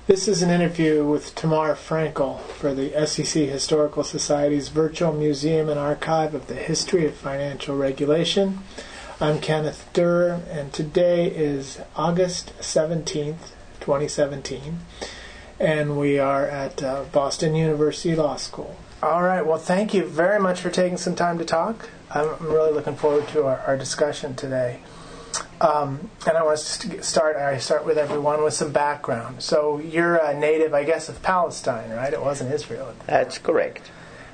This is an interview with Tamar Frankel for the SEC Historical Society's Virtual Museum and Archive of the History of Financial Regulation. I'm Kenneth Durer, and today is August 17th, 2017, and we are at Boston University Law School. All right, well, thank you very much for taking some time to talk. I'm really looking forward to our discussion today. And I want to start with everyone with some background. So you're a native, I guess, of Palestine, right? It wasn't Israel. That's correct.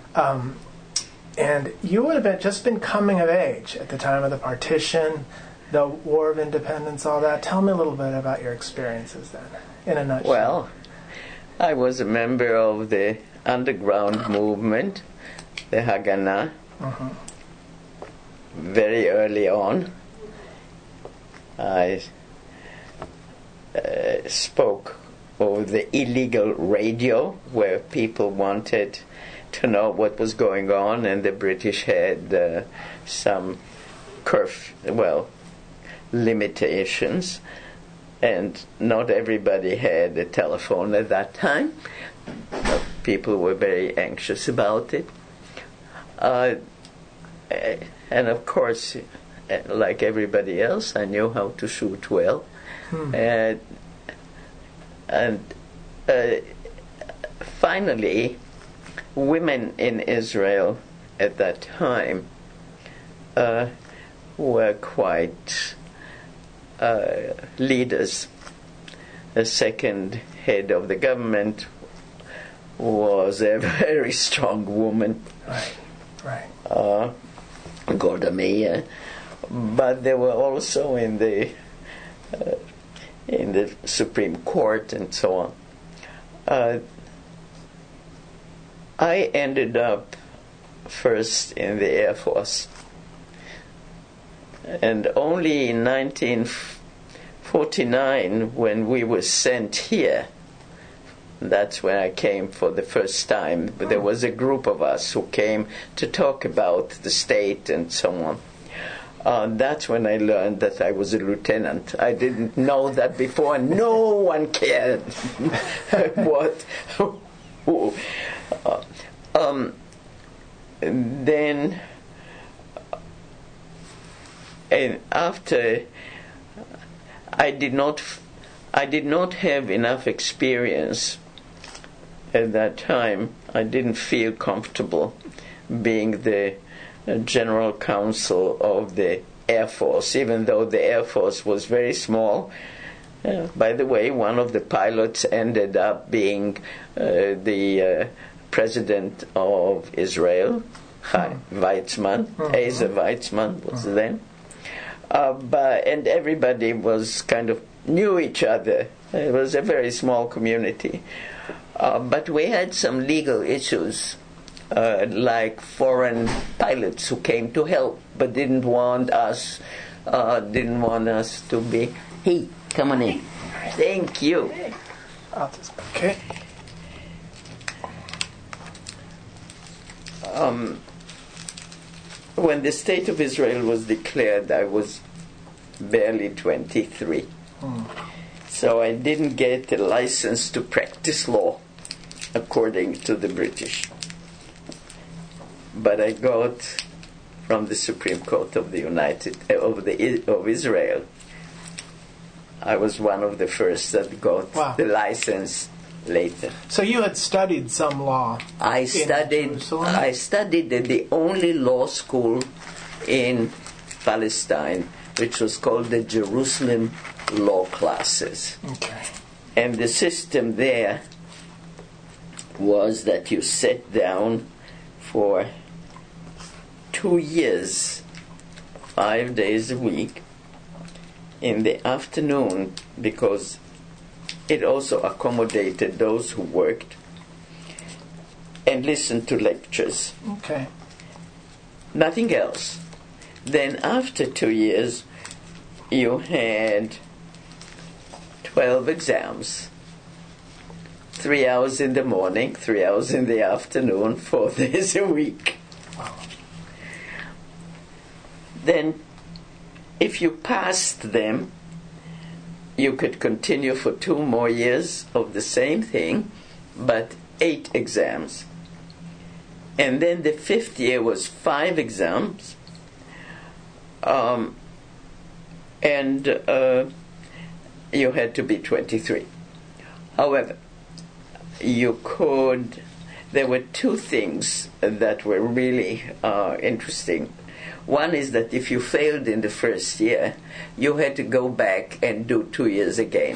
And you would have just been coming of age at the time of the partition, the War of Independence, all that. Tell me a little bit about your experiences then, in a nutshell. Well, I was a member of the underground movement, the Haganah, very early on. I spoke over the illegal radio where people wanted to know what was going on, and the British had some limitations, and not everybody had a telephone at that time. People were very anxious about it. And of course, like everybody else, I knew how to shoot well. Finally, women in Israel at that time were quite leaders. The second head of the government was a very strong woman. Right. Golda Meir. But they were also in the Supreme Court and so on. I ended up first in the Air Force, and only in 1949, when we were sent here, that's when I came for the first time. But there was a group of us who came to talk about the state and so on. That's when I learned that I was a lieutenant. I didn't know that before. No one cared what. Then, and after, I did not have enough experience at that time. I didn't feel comfortable being the General Counsel of the Air Force, even though the Air Force was very small. By the way, one of the pilots ended up being the President of Israel, Weizmann. Asa Weizmann was then. And everybody was kind of knew each other. It was a very small community. But we had some legal issues, like foreign pilots who came to help, but didn't want us to be. Hey, come on in. Thank you. Okay. When the State of Israel was declared, I was barely 23. So I didn't get a license to practice law according to the British. But I got from the Supreme Court of of Israel. I was one of the first that got the license later. So you had studied some law. I studied at the only law school in Palestine, which was called the Jerusalem Law Classes. Okay. And the system there was that you sat down for 2 years, 5 days a week, in the afternoon, because it also accommodated those who worked, and listened to lectures. Okay. Nothing else. Then after 2 years, you had 12 exams. 3 hours in the morning, 3 hours in the afternoon, 4 days a week. Wow. Then, if you passed them, you could continue for 2 more years of the same thing, but 8 exams. And then the 5th year was 5 exams, and you had to be 23. However, there were 2 things that were really interesting. One is that if you failed in the first year, you had to go back and do 2 years again.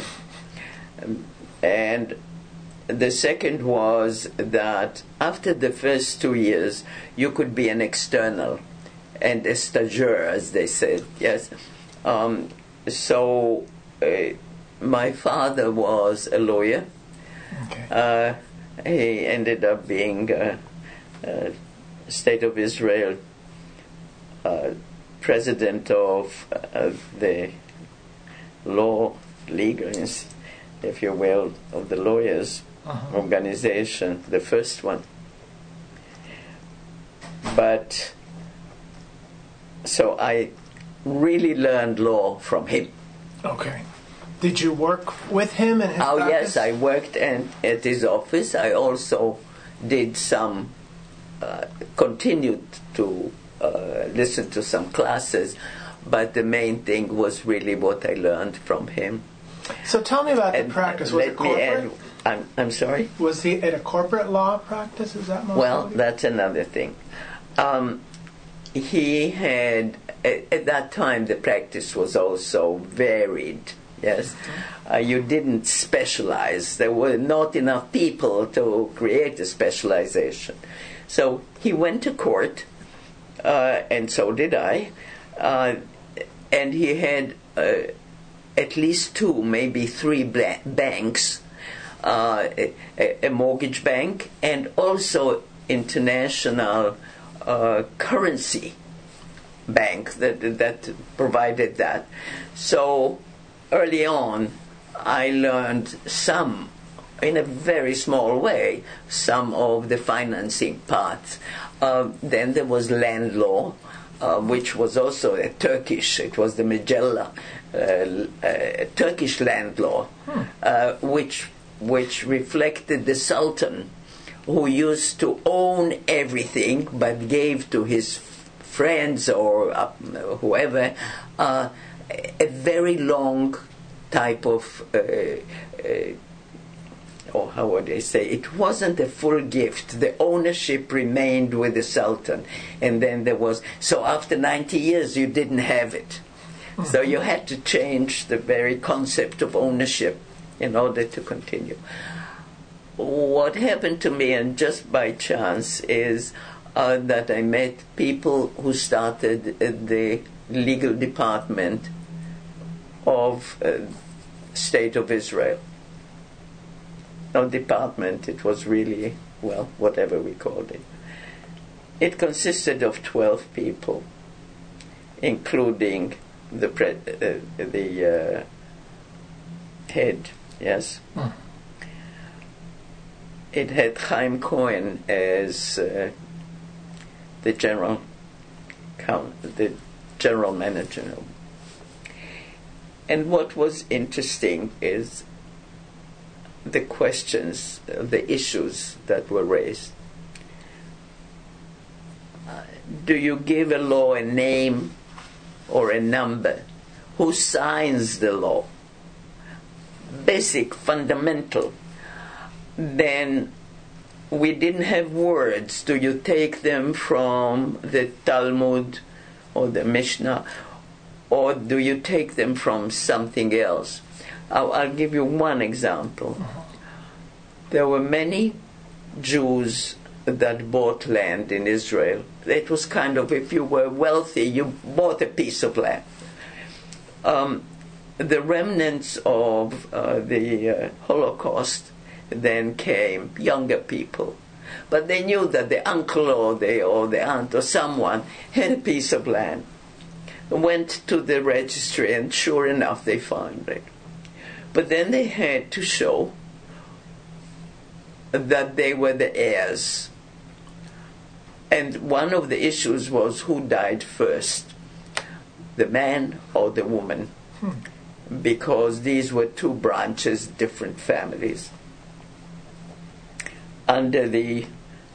And the second was that after the first 2 years, you could be an external and a stagiaire, as they said. Yes. So my father was a lawyer. Okay. He ended up being State of Israel president of the law league, if you will, of the lawyers organization, the first one. But so I really learned law from him. Okay. Did you work with him in his practice? Yes, I worked at his office. I also did continued to listen to some classes, but the main thing was really what I learned from him. So tell me about the practice. Was it corporate? I'm sorry? Was he at a corporate law practice? Is that most Well, that's another thing. He had, at that time, the practice was also varied. Yes, you didn't specialize. There were not enough people to create a specialization. So he went to court, and so did I. And he had at least 2, maybe 3 banks, a mortgage bank, and also international currency bank that provided that. So early on, I learned some, in a very small way, some of the financing parts. Then there was land law, which was also it was the Majella Turkish land law, which reflected the Sultan, who used to own everything but gave to his friends or whoever a very long type of, or how would I say, it wasn't a full gift. The ownership remained with the Sultan. And then there was, so after 90 years you didn't have it. So you had to change the very concept of ownership in order to continue. What happened to me, and just by chance, is that I met people who started the legal department of State of Israel. No department, it was really, well, whatever we called it. It consisted of 12 people, including the head, yes. It had Chaim Cohen as the general manager. And what was interesting is the questions, the issues that were raised. Do you give a law a name or a number? Who signs the law? Basic, fundamental. Then we didn't have words. Do you take them from the Talmud or the Mishnah, or do you take them from something else? I'll give you one example. There were many Jews that bought land in Israel. It was kind of, if you were wealthy, you bought a piece of land. The remnants of the Holocaust then came, younger people. But they knew that the uncle or the aunt or someone had a piece of land. Went to the registry, and sure enough, they found it. But then they had to show that they were the heirs. And one of the issues was who died first, the man or the woman. because these were two branches, different families. Under the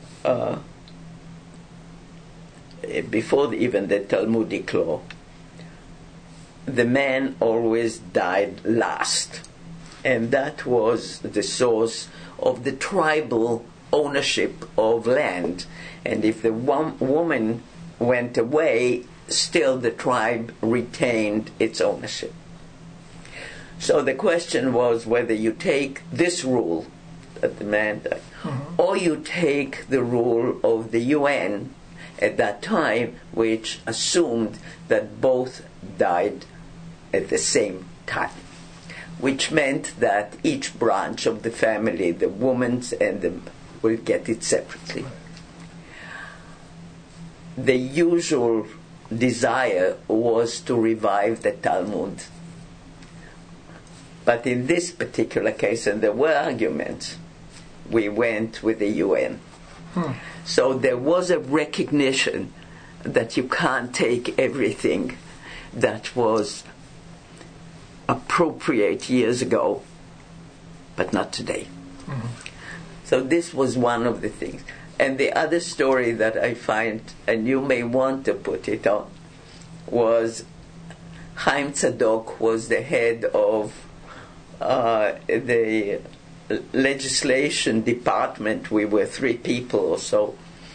before even the Talmudic law, the man always died last, and that was the source of the tribal ownership of land. And if the woman went away, still the tribe retained its ownership. So the question was whether you take this rule that the man died, or you take the rule of the UN at that time, which assumed that both died at the same time, which meant that each branch of the family, the woman's and the, will get it separately. The usual desire was to revive the Talmud. But in this particular case, and there were arguments, we went with the UN. So there was a recognition that you can't take everything that was appropriate years ago, but not today. So this was one of the things. And the other story that I find, and you may want to put it on, was Chaim Tzadok was the head of the legislation department. We were 3 people or so,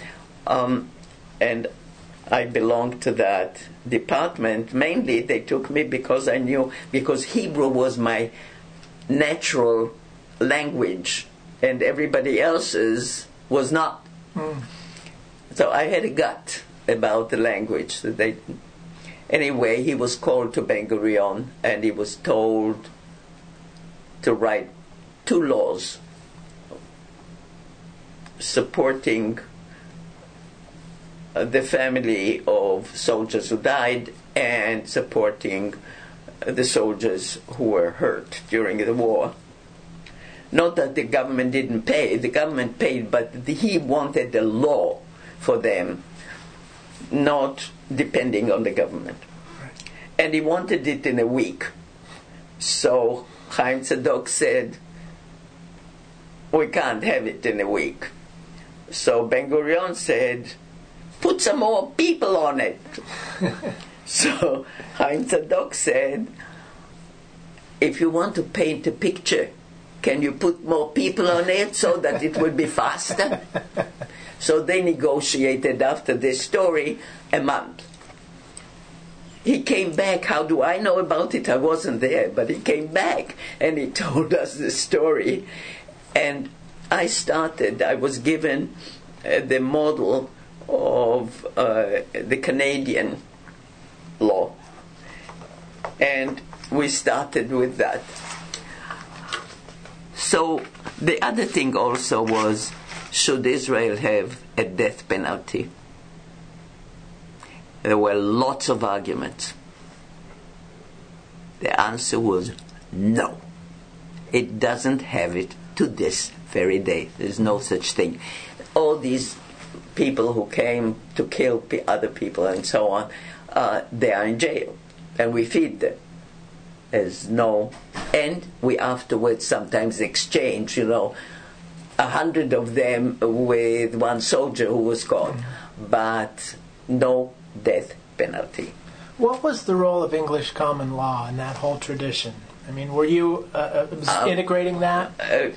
and I belonged to that department. Mainly they took me because Hebrew was my natural language and everybody else's was not. So I had a gut about the language that they. Anyway, he was called to Ben Gurion and he was told to write 2 laws supporting the family of soldiers who died and supporting the soldiers who were hurt during the war. Not that the government didn't pay, the government paid, but he wanted a law for them, not depending on the government. And he wanted it in a week. So Chaim Tzadok said, we can't have it in a week. So Ben Gurion said, put some more people on it. So Chaim Tzadok said, if you want to paint a picture, can you put more people on it so that it will be faster? So they negotiated after this story a month. He came back. How do I know about it? I wasn't there, but he came back and he told us the story. And I was given the model of the Canadian law. And we started with that. So the other thing also was, should Israel have a death penalty? There were lots of arguments. The answer was no. It doesn't have it to this very day. There's no such thing. All these people who came to kill other people and so on, they are in jail. And we feed them. There's no... And we afterwards sometimes exchange, 100 of them with one soldier who was caught. But no death penalty. What was the role of English common law in that whole tradition? I mean, were you integrating that?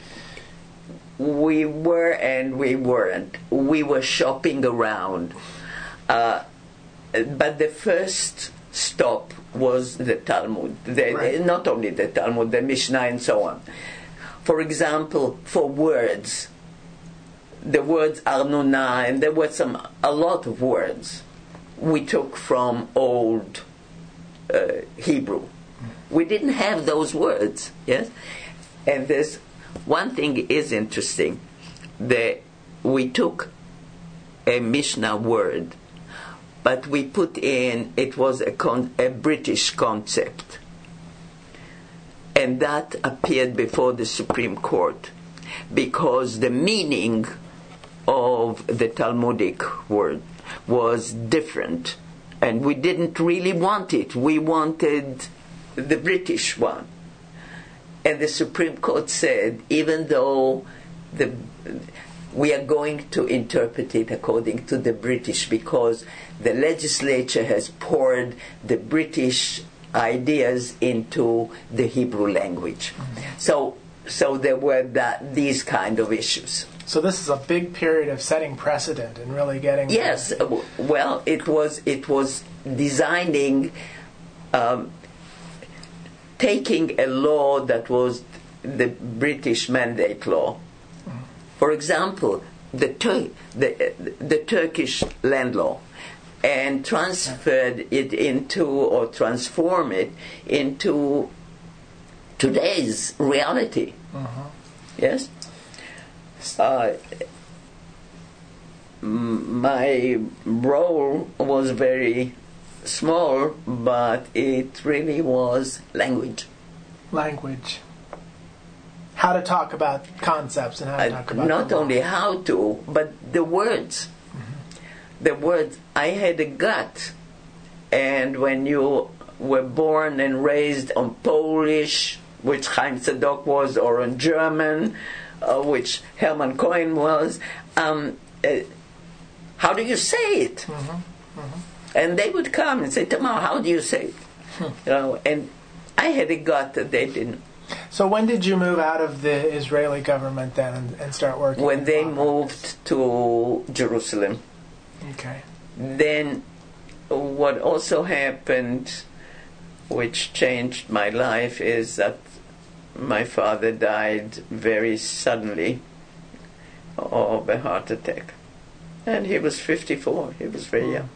We were and we weren't. We were shopping around. But the first stop was the Talmud. Right. Not only the Talmud, the Mishnah and so on. For example, for words, the words Arnuna, and there were a lot of words we took from old Hebrew. We didn't have those words, yes? And there's one thing is interesting, that we took a Mishnah word, but we put in, it was a British concept. And that appeared before the Supreme Court, because the meaning of the Talmudic word was different, and we didn't really want it. We wanted the British one. And the Supreme Court said, even though we are going to interpret it according to the British, because the legislature has poured the British ideas into the Hebrew language. So there were these kind of issues. So this is a big period of setting precedent and really getting... Yes, well, it was designing, taking a law that was the British Mandate Law. For example, the Turkish land law, and transferred it into, or transform it into today's reality. Yes? My role was very small, but it really was language. Language. How to talk about concepts and how to talk about not only how to, but the words. The words. I had a gut, and when you were born and raised on Polish, which Chaim Tzadok was, or on German, which Hermann Cohen was, how do you say it? And they would come and say, Tamar, how do you say it? And I had a gut that they didn't. So when did you move out of the Israeli government then and start working? When they moved to Jerusalem. Okay. Then what also happened, which changed my life, is that my father died very suddenly of a heart attack. And he was 54. He was very young.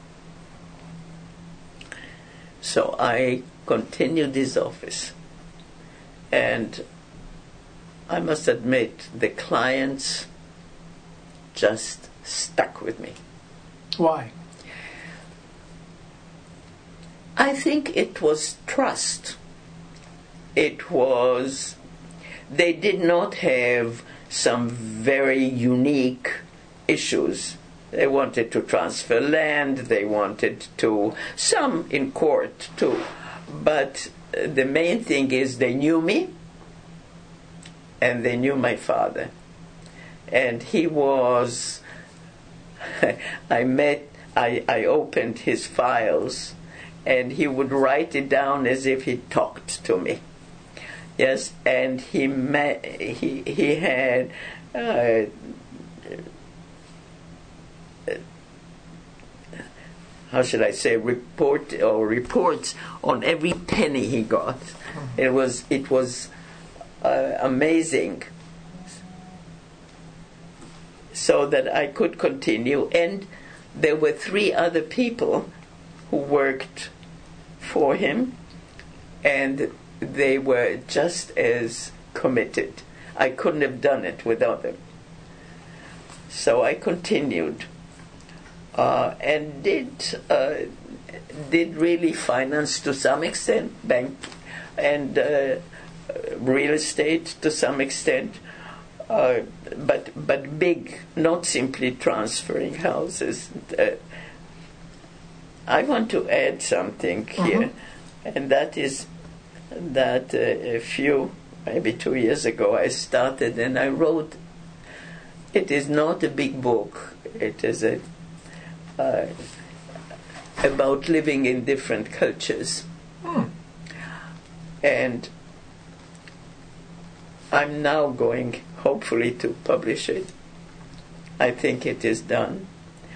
So I continued his office. And I must admit, the clients just stuck with me. Why? I think it was trust. It was, they did not have some very unique issues. They wanted to transfer land, they wanted to, some in court too. But the main thing is they knew me, and they knew my father. And he was, I opened his files, and he would write it down as if he talked to me. Yes, and he had how should I say, reports on every penny he got. It was amazing, so that I could continue. And there were 3 other people who worked for him, and they were just as committed. I couldn't have done it without them. So I continued. And did really finance to some extent, bank and real estate to some extent, but big, not simply transferring houses. I want to add something here, and that is that a few, maybe 2 years ago, I started and I wrote. It is not a big book. It is about living in different cultures. And I'm now going, hopefully, to publish it. I think it is done.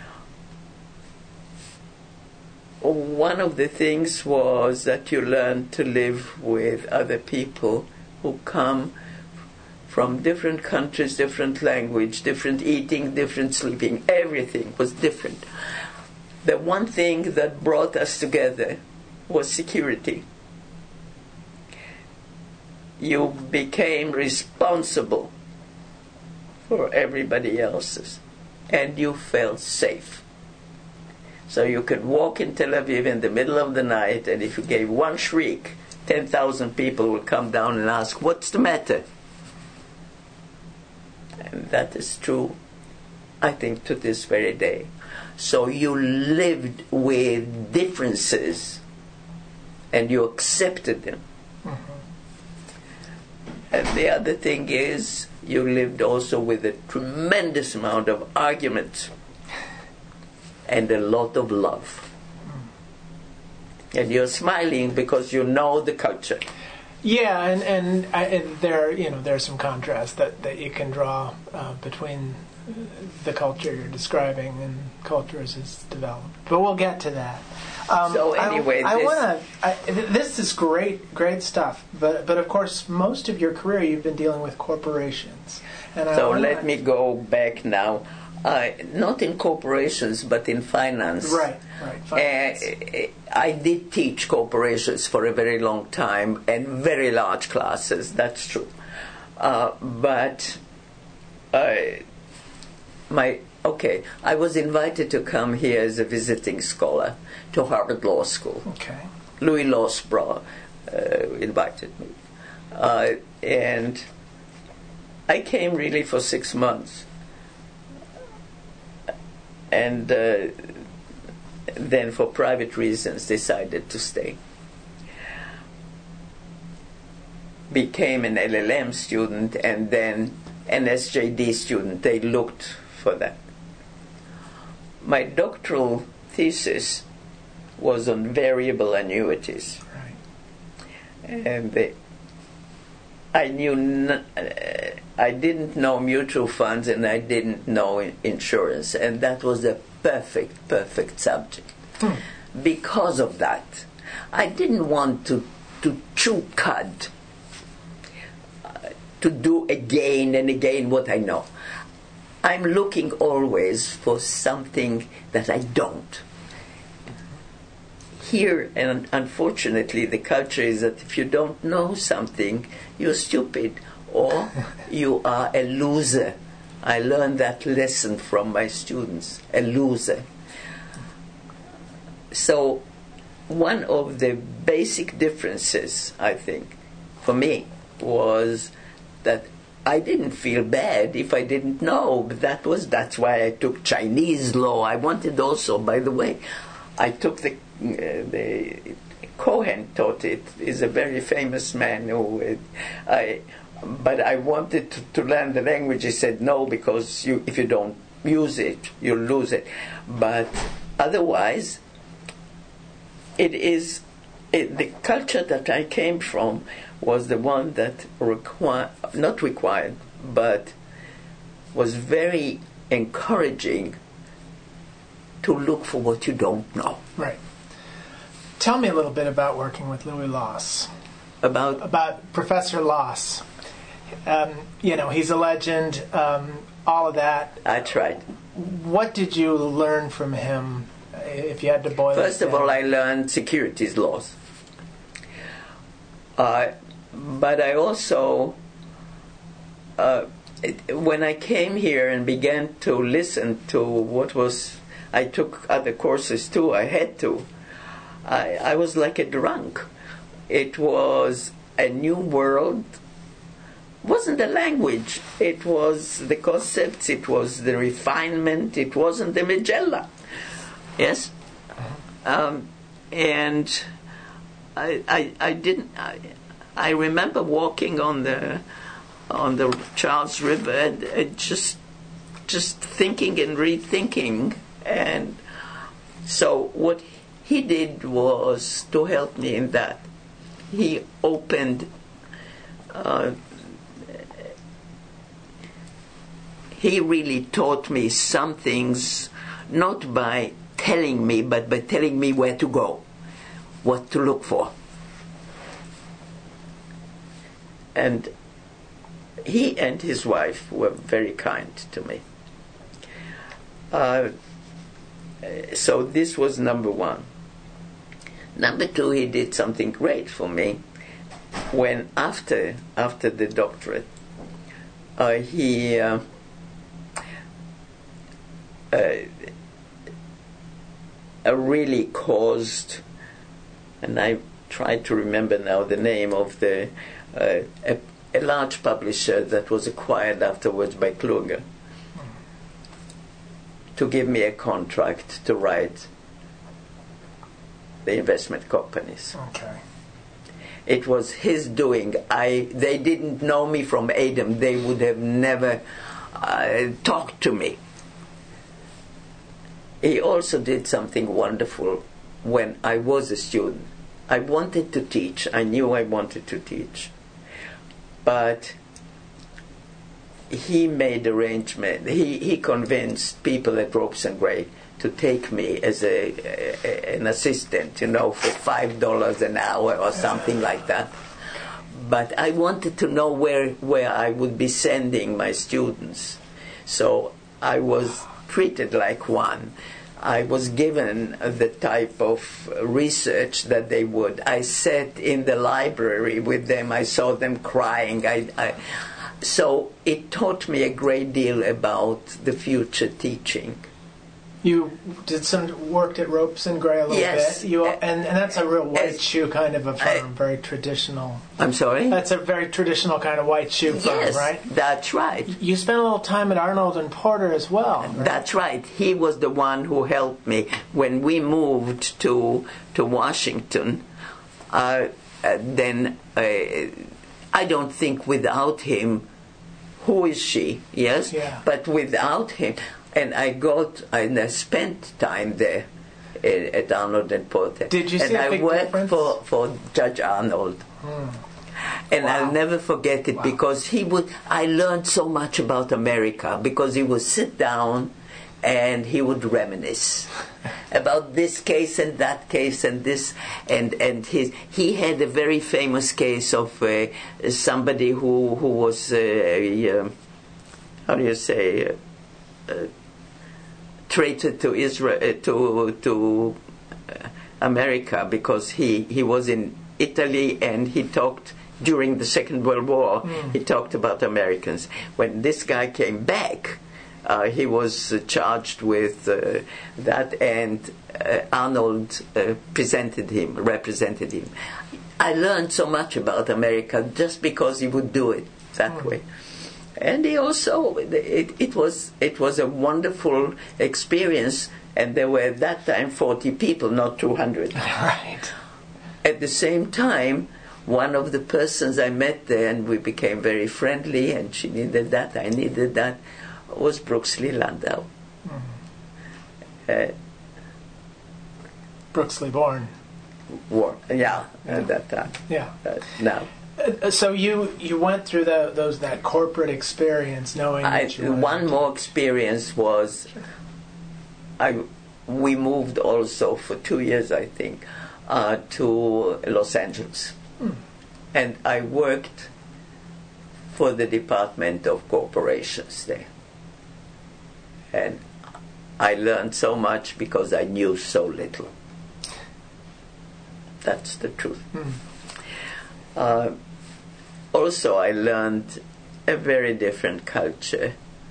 One of the things was that you learn to live with other people who come from different countries, different language, different eating, different sleeping. Everything was different. The one thing that brought us together was security. You became responsible for everybody else's, and you felt safe. So you could walk in Tel Aviv in the middle of the night, and if you gave one shriek, 10,000 people would come down and ask, "What's the matter?" And that is true, I think, to this very day. So you lived with differences and you accepted them. And the other thing is, you lived also with a tremendous amount of argument and a lot of love. And you're smiling because you know the culture. Yeah, and there, there's some contrast that you can draw between the culture you're describing and cultures as developed. But we'll get to that. So anyway, this is great stuff. But of course, most of your career you've been dealing with corporations. And let me go back now. Not in corporations, but in finance. Right. Finance. I did teach corporations for a very long time and very large classes. That's true. But I was invited to come here as a visiting scholar to Harvard Law School. Okay. Louis Losbrough invited me, and I came really for 6 months. And then for private reasons decided to stay. Became an LLM student and then an SJD student. They looked for that. My doctoral thesis was on variable annuities. Right. And I didn't know mutual funds and I didn't know insurance, and that was a perfect subject. Because of that, I didn't want to chew cud, to do again and again what I know. I'm looking always for something that I don't. Here, and unfortunately, the culture is that if you don't know something, you're stupid or you are a loser. I learned that lesson from my students, a loser. So one of the basic differences, I think, for me, was that I didn't feel bad if I didn't know. But that's why I took Chinese law. I wanted also, by the way, I took the Cohen taught it. Is a very famous man but I wanted to learn the language. He said no, because if you don't use it, you'll lose it. But otherwise, the culture that I came from was the one that not required, but was very encouraging to look for what you don't know. Right. Tell me a little bit about working with Louis Loss. About Professor Loss. He's a legend, all of that. That's right. What did you learn from him, if you had to boil it down? First of all, I learned securities laws. But I also, when I came here and began to listen to I took other courses too, I had to. I was like a drunk. It was a new world. It wasn't the language. It was the concepts. It was the refinement. It wasn't the Magella. Yes? And I didn't. I remember walking on the Charles River and just thinking and rethinking. And so what he did was to help me in that. He opened. He really taught me some things, not by telling me, but by telling me where to go, what to look for. And he and his wife were very kind to me. So this was number one. Number two, he did something great for me. When after the doctorate, he really caused, and I try to remember now the name of a large publisher that was acquired afterwards by Kluger, to give me a contract to write the investment companies. Okay. It was his doing. They didn't know me from Adam. They would have never talked to me. He also did something wonderful when I was a student. I wanted to teach. I knew I wanted to teach. But he made arrangement. He convinced people at Ropes and Gray to take me as an assistant, for $5 an hour or something like that. But I wanted to know where I would be sending my students. So I was treated like one. I was given the type of research that they would. I sat in the library with them. I saw them crying. So it taught me a great deal about the future teaching. You did some worked at Ropes and Gray a little Yes. bit. And that's a real white shoe kind of a firm, very traditional. I'm sorry? That's a very traditional kind of white shoe firm, Yes, right? that's right. You spent a little time at Arnold and Porter as well, right? That's right. He was the one who helped me when we moved to Washington. Then I don't think without him, who is she? Yes, Yeah. But without him, and I spent time there at Arnold and Porter. Did you see and a big I worked difference? for Judge Arnold. And Wow. I'll never forget it because I learned so much about America because he would sit down and he would reminisce about this case and that case and this and he had a very famous case of somebody who was how do you say traitor to Israel to America because he was in Italy and he talked during the Second World War. He talked about Americans. When this guy came back, he was charged with that, and Arnold represented him. I learned so much about America just because he would do it that way. And he also, it was a wonderful experience, and there were at that time 40 people, not 200. Right. At the same time, one of the persons I met there, and we became very friendly, and she needed that, I needed that, was Brooks Lee Landau. Brooks Lee Born. At that time. Yeah. Now. So you went through that corporate experience, knowing that you One more experience was, we moved also for 2 years, I think, to Los Angeles, and I worked for the Department of Corporations there, and I learned so much because I knew so little. That's the truth. Also, I learned a very different culture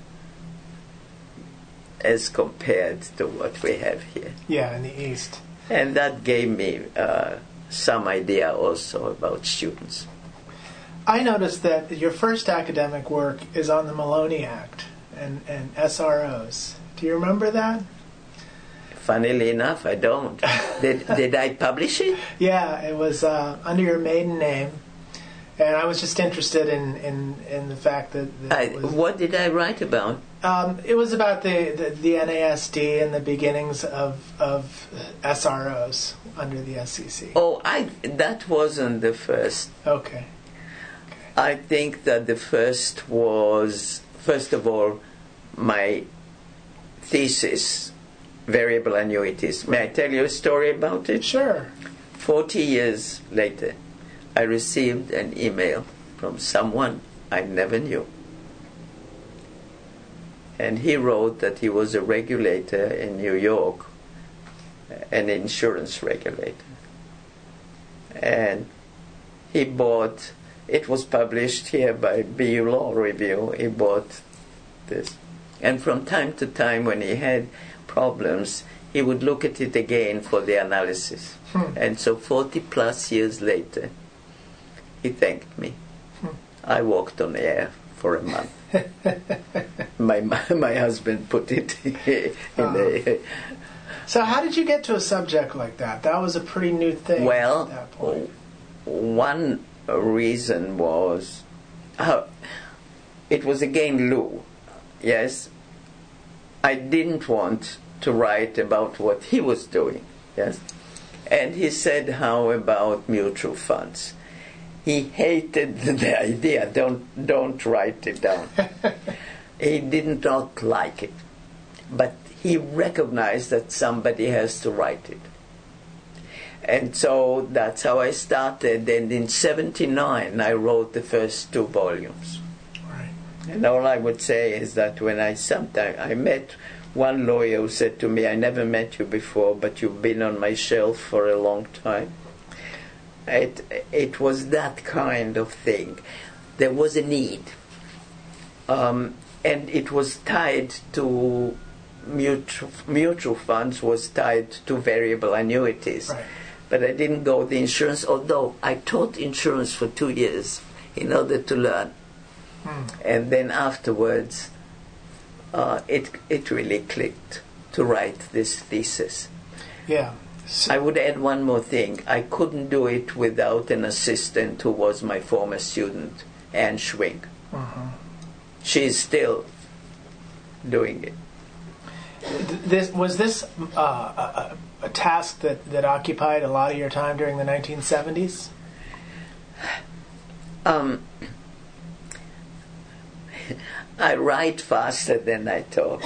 as compared to what we have here. Yeah, in the East. And that gave me some idea also about students. I noticed that your first academic work is on the Maloney Act and SROs. Do you remember that? Funnily enough, I don't. Did I publish it? Yeah, it was under your maiden name. And I was just interested in the fact that it was, what did I write about? it was about the NASD and the beginnings of SROs under the SEC. Oh, that wasn't the first. Okay. I think that the first was, first of all, my thesis, variable annuities. May I tell you a story about it? Sure. 40 years later, I received an email from someone I never knew. And he wrote that he was a regulator in New York, an insurance regulator. And he bought, it was published here by BU Law Review, he bought this. And from time to time when he had problems, he would look at it again for the analysis. And so 40 plus years later, he thanked me. I walked on air for a month. My husband put it in So how did you get to a subject like that? That was a pretty new thing at that point. One reason was it was again Lou. Yes, I didn't want to write about what he was doing. Yes, and he said, "How about mutual funds?" He hated the idea. Don't write it down. He did not like it, but he recognized that somebody has to write it. And so that's how I started. And in '79, I wrote the first 2 volumes. Right. And all I would say is that when I met one lawyer who said to me, "I never met you before, but you've been on my shelf for a long time." It was that kind of thing. There was a need. And it was tied to mutual funds, was tied to variable annuities. Right. But I didn't go the insurance, although I taught insurance for 2 years in order to learn. And then afterwards, it really clicked to write this thesis. Yeah. I would add one more thing. I couldn't do it without an assistant who was my former student, Anne Schwing. She is still doing it. Was this a task that occupied a lot of your time during the 1970s? I write faster than I talk.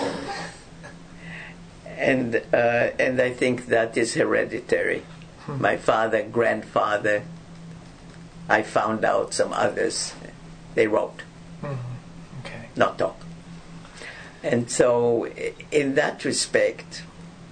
And I think that is hereditary. My father, grandfather, I found out some others, they wrote, Okay. not talk. And so in that respect,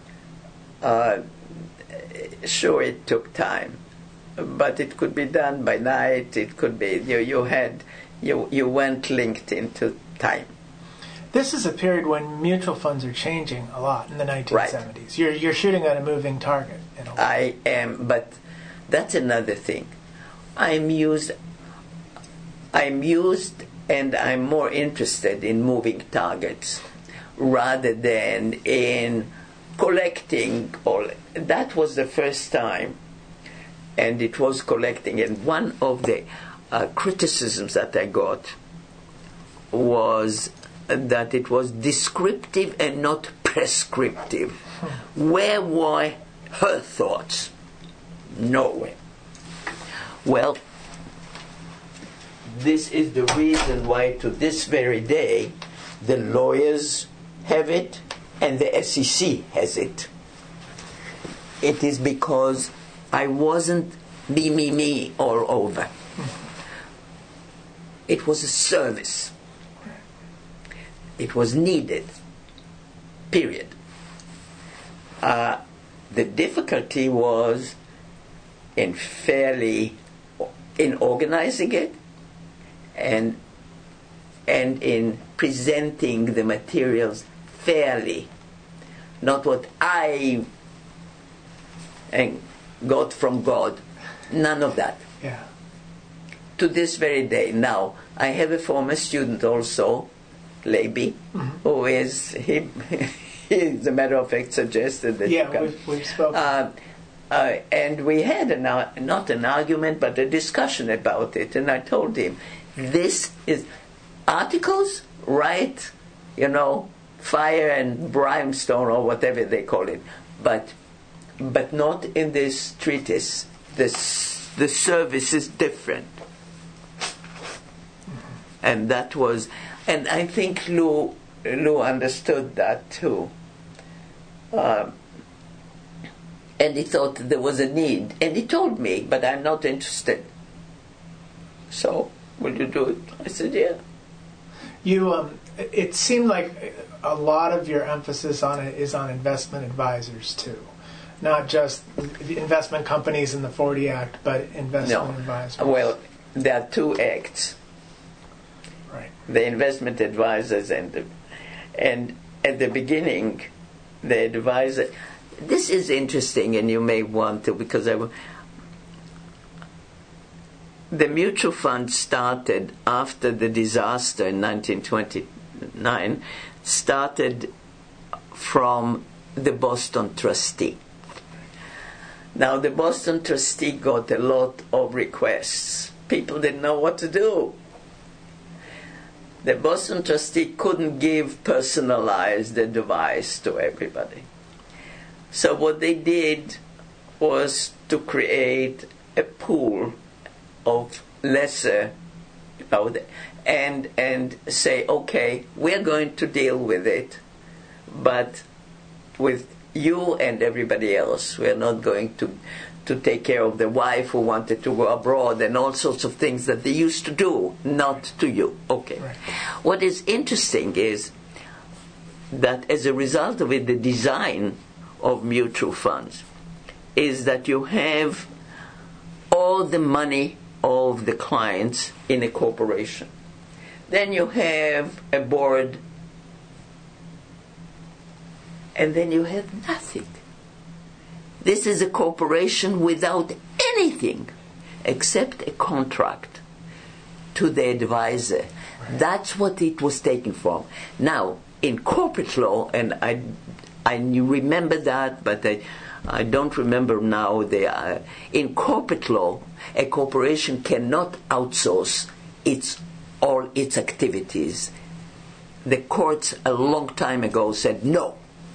sure, it took time, but it could be done by night. It could be you went linked into time. This is a period when mutual funds are changing a lot in the 1970s. Right. You're shooting at a moving target in a way. I am, but that's another thing. I'm used, and I'm more interested in moving targets rather than in collecting all. That was the first time, and it was collecting. And one of the criticisms that I got was that it was descriptive and not prescriptive. Where were her thoughts? Nowhere. Well, this is the reason why to this very day the lawyers have it and the SEC has it. It is because I wasn't me all over. It was a service. It was needed. Period. The difficulty was in organizing it and in presenting the materials fairly, not what I got from God. None of that. Yeah. To this very day. Now, I have a former student also, Leiby, who is, he as a matter of fact suggested that we've spoken. And we had not an argument but a discussion about it, and I told him, this is articles, right, fire and brimstone or whatever they call it, but not in this treatise. The service is different. And that was, and I think Lou understood that too. And he thought there was a need. And he told me, but I'm not interested. So, will you do it? I said, yeah. It seemed like a lot of your emphasis on it is on investment advisors too. Not just investment companies in the 40 Act, but investment advisors. Well, there are 2 acts. Right. The investment advisors and at the beginning, the advisor. This is interesting, and you may want to, because the mutual fund started after the disaster in 1929. Started from the Boston trustee. Now, the Boston trustee got a lot of requests. People didn't know what to do. The Boston trustee couldn't give personalized advice to everybody. So what they did was to create a pool of lesser, and say, okay, we're going to deal with it, but with you and everybody else. We're not going to take care of the wife who wanted to go abroad and all sorts of things that they used to do, not to you. Okay. Right. What is interesting is that as a result of it, the design of mutual funds is that you have all the money of the clients in a corporation. Then you have a board, and then you have nothing. This is a corporation without anything except a contract to the advisor. Right. That's what it was taken from. Now, in corporate law, and I remember that, but I don't remember now. In corporate law, a corporation cannot outsource all its activities. The courts a long time ago said no.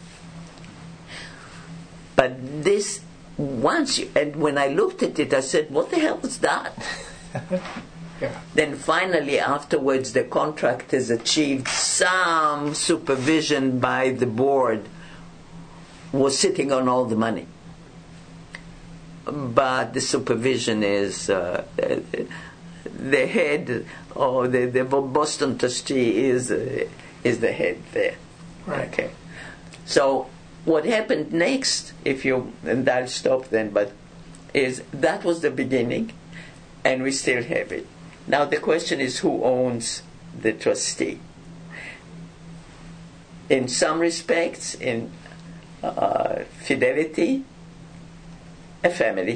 But this, and when I looked at it, I said, what the hell is that? Yeah. Then finally, afterwards, the contract has achieved some supervision by the board, was sitting on all the money. But the supervision is the head, or the Boston trustee is the head there. Right. Okay. So what happened next, and I'll stop then, but is that was the beginning, and we still have it. Now the question is, who owns the trustee? In some respects, in Fidelity, a family.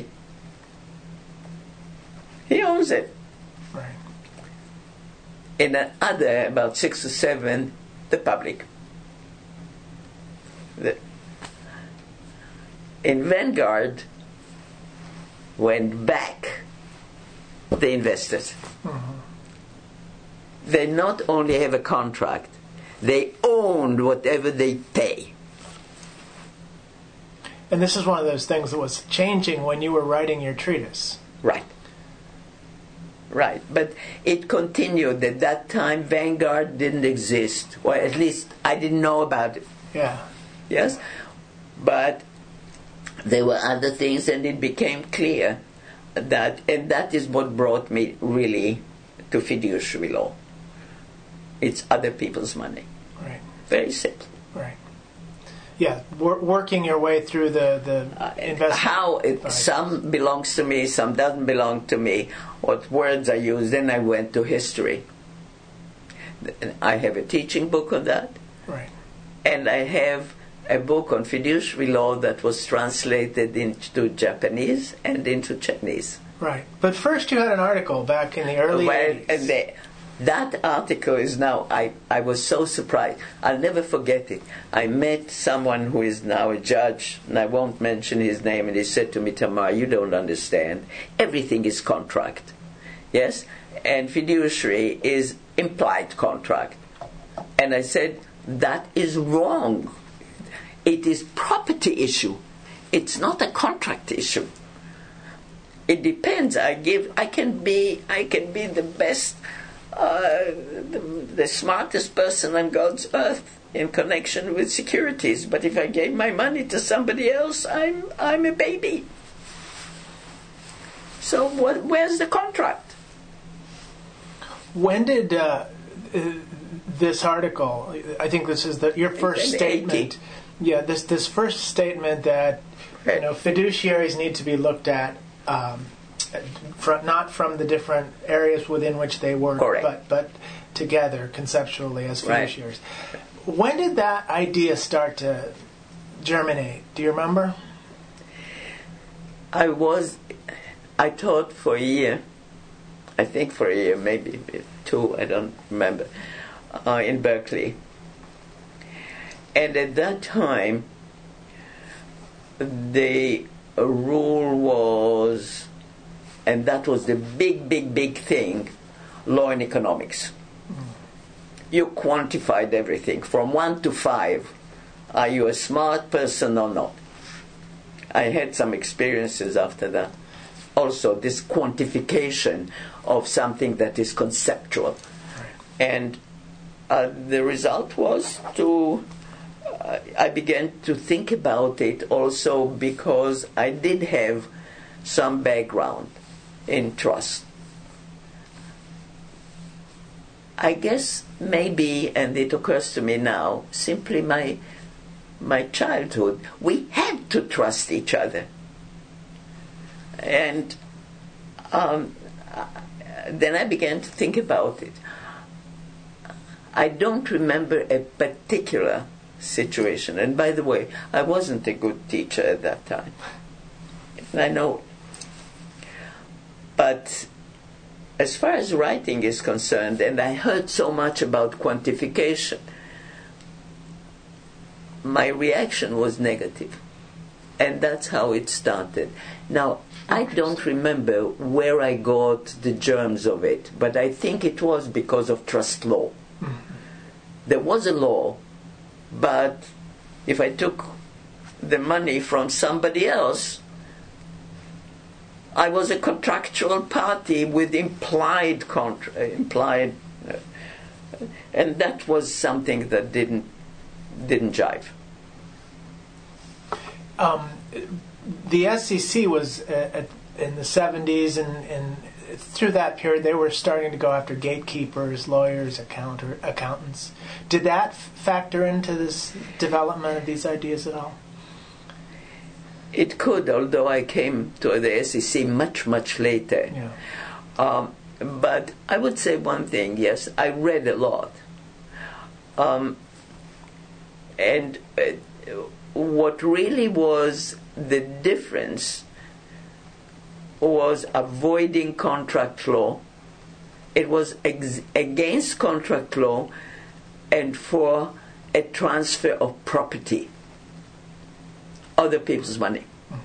He owns it. Right. In other, about 6 or 7, the public. In Vanguard, went back the investors. Mm-hmm. They not only have a contract, they own whatever they pay. And this is one of those things that was changing when you were writing your treatise. Right. Right. But it continued. At that time, Vanguard didn't exist. Or at least I didn't know about it. Yeah. Yes? But there were other things, and it became clear that, and that is what brought me really to fiduciary law. It's other people's money. Right. Very simple. Right. Yeah, working your way through the investment. Some belongs to me, some doesn't belong to me. What words I use. Then I went to history. I have a teaching book on that. Right. And I have a book on fiduciary law that was translated into Japanese and into Chinese. Right. But first you had an article back in the early 80s. That article is now, I was so surprised. I'll never forget it. I met someone who is now a judge, and I won't mention his name, and he said to me, Tamar, you don't understand. Everything is contract. Yes? And fiduciary is implied contract. And I said, that is wrong. It is property issue. It's not a contract issue. It depends. I can be the best, the smartest person on God's earth in connection with securities, but if I gave my money to somebody else, I'm a baby. So where's the contract? When did this article? I think this is your first statement. 80. Yeah, this first statement that fiduciaries need to be looked at. Not from the different areas within which they work, but together conceptually as fiduciaries. Right. When did that idea start to germinate? Do you remember? I taught for a year. I think for a year, maybe 2. I don't remember. In Berkeley, and at that time, the rule was, and that was the big thing, law and economics. You quantified everything from 1 to 5. Are you a smart person or not? I had some experiences after that. Also, this quantification of something that is conceptual. And the result was I began to think about it also because I did have some background in trust. I guess maybe, and it occurs to me now, simply my childhood, we had to trust each other. And then I began to think about it. I don't remember a particular situation. And by the way, I wasn't a good teacher at that time. I know. But as far as writing is concerned, and I heard so much about quantification, my reaction was negative. And that's how it started. Now, I don't remember where I got the germs of it, but I think it was because of trust law. There was a law, but if I took the money from somebody else, I was a contractual party with implied, and that was something that didn't jive. The SEC was in the 70s, and through that period they were starting to go after gatekeepers, lawyers, accountants. Did that factor into this development of these ideas at all? It could, although I came to the SEC much later. Yeah. But I would say one thing, yes, I read a lot. And what really was the difference was avoiding contract law. It was against contract law and for a transfer of property, other people's money.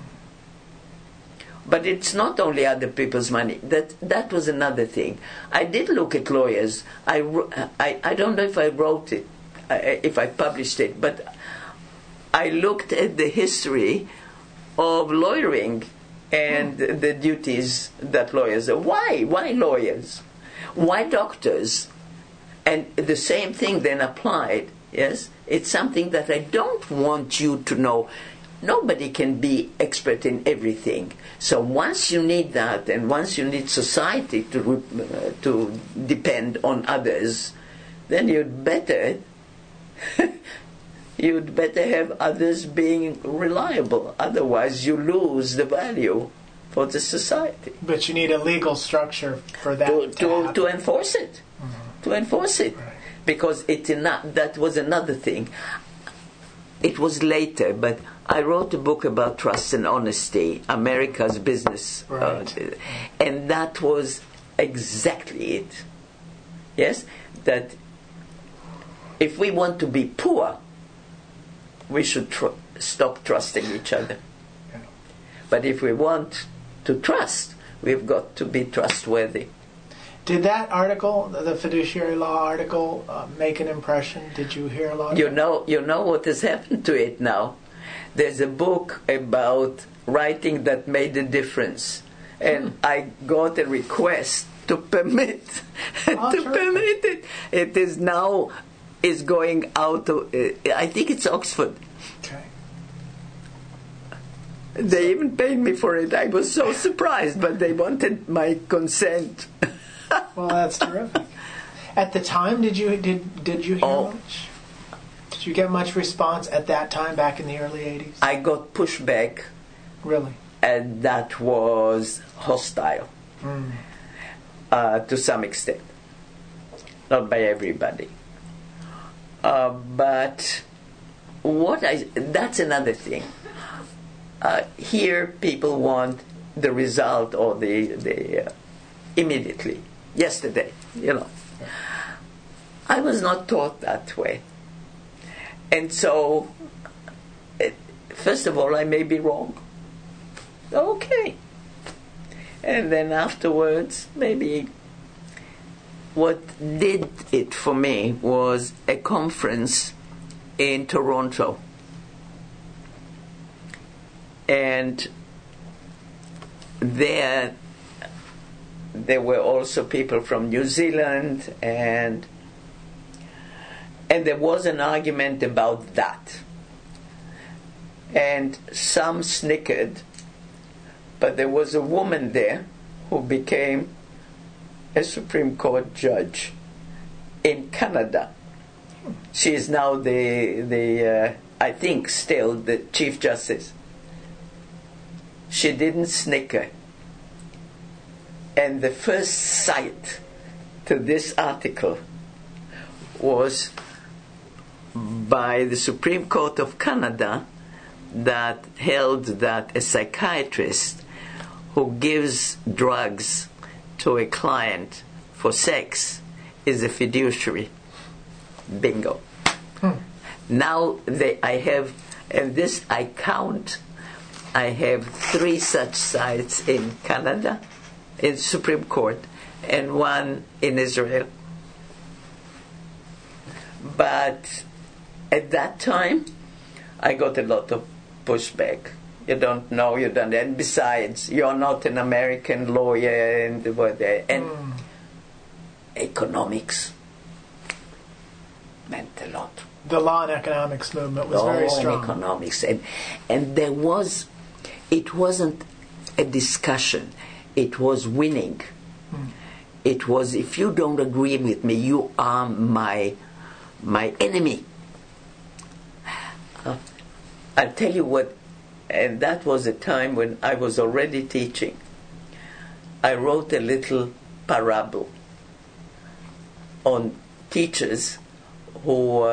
But it's not only other people's money. That was another thing. I did look at lawyers. I don't know if I wrote it, if I published it, but I looked at the history of lawyering and the duties that lawyers are. Why lawyers? Why doctors? And the same thing then applied, yes? It's something that I don't want you to know. Nobody can be expert in everything. So once you need that, and once you need society to depend on others, then you'd better have others being reliable. Otherwise, you lose the value for the society. But you need a legal structure for that to enforce it. Mm-hmm. To enforce it, right. Because that was another thing. It was later, but I wrote a book about trust and honesty, America's Business, right. And that was exactly it. Yes, that if we want to be poor, we should stop trusting each other. Yeah. But if we want to trust, we've got to be trustworthy. Did that article, the fiduciary law article, make an impression? Did you hear a lot? You know what has happened to it now. There's a book about writing that made a difference, and I got a request to permit permit it. It is now going out of. I think it's Oxford. Okay. They even paid me for it. I was so surprised, but they wanted my consent. Well, that's terrific. At the time, did you hear much? Did you get much response at that time, back in the early 80s? I got pushback. Really? And that was hostile to some extent. Not by everybody. But that's another thing. Here, people want the result or the immediately. Yesterday, I was not taught that way. And so first of all, I may be wrong. Okay. And then afterwards, maybe what did it for me was a conference in Toronto. And there were also people from New Zealand, and there was an argument about that. And some snickered, but there was a woman there who became a Supreme Court judge in Canada. She is now I think still the Chief Justice. She didn't snicker. And the first cite to this article was by the Supreme Court of Canada, that held that a psychiatrist who gives drugs to a client for sex is a fiduciary. Bingo. Now I have 3 such sites in Canada, in Supreme Court, and 1 in Israel. But at that time, I got a lot of pushback. You don't know, you don't. And besides, you're not an American lawyer, and economics meant a lot. The law and economics movement was very strong. Economics, and it wasn't a discussion. It was winning. It was, if you don't agree with me, you are my enemy. I'll tell you what, and that was a time when I was already teaching. I wrote a little parable on teachers who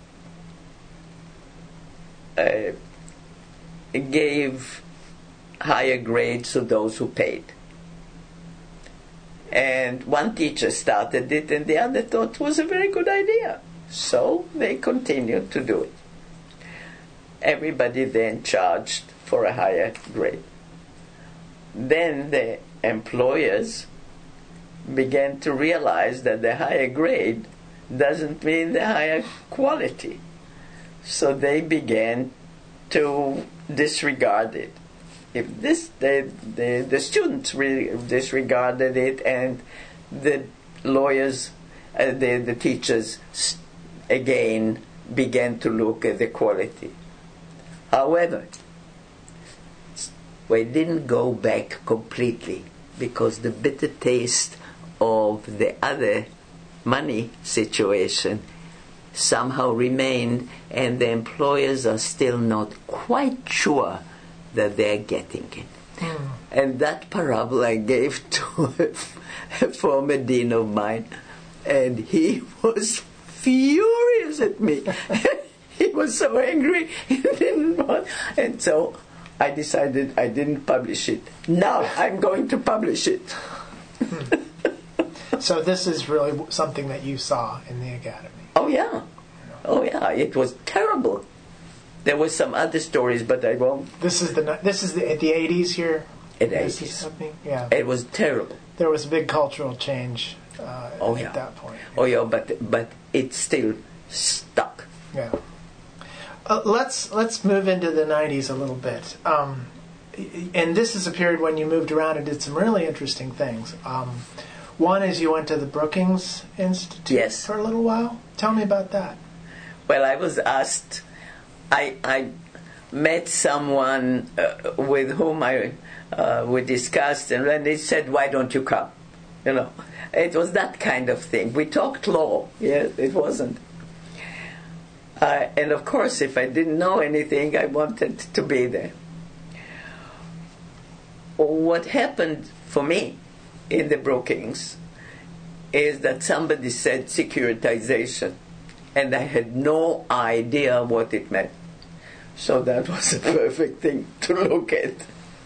gave higher grades to those who paid. And one teacher started it, and the other thought it was a very good idea. So they continued to do it. Everybody then charged for a higher grade. Then the employers began to realize that the higher grade doesn't mean the higher quality. So they began to disregard it. If the students really disregarded it, and the lawyers, the teachers again began to look at the quality. However, we didn't go back completely, because the bitter taste of the other money situation somehow remained, and the employers are still not quite sure that they're getting it. And that parable I gave to a former dean of mine, and he was furious at me. He was so angry, he didn't want, and so I decided I didn't publish it. Now I'm going to publish it. So this is really something that you saw in the academy. Oh yeah, it was terrible. There were some other stories, but I won't. This is the 80s here. In the 80s. Yeah. It was terrible. There was a big cultural change at that point. Oh yeah, but it still stuck. Yeah. Let's move into the 90s a little bit. And this is a period when you moved around and did some really interesting things. One is you went to the Brookings Institute for a little while. Tell me about that. Well, I was asked. I met someone with whom we discussed, and then they said, "Why don't you come?" You know, it was that kind of thing. We talked law. Yeah, it wasn't. And of course, if I didn't know anything, I wanted to be there. What happened for me in the Brookings is that somebody said securitization, and I had no idea what it meant. So that was a perfect thing to look at.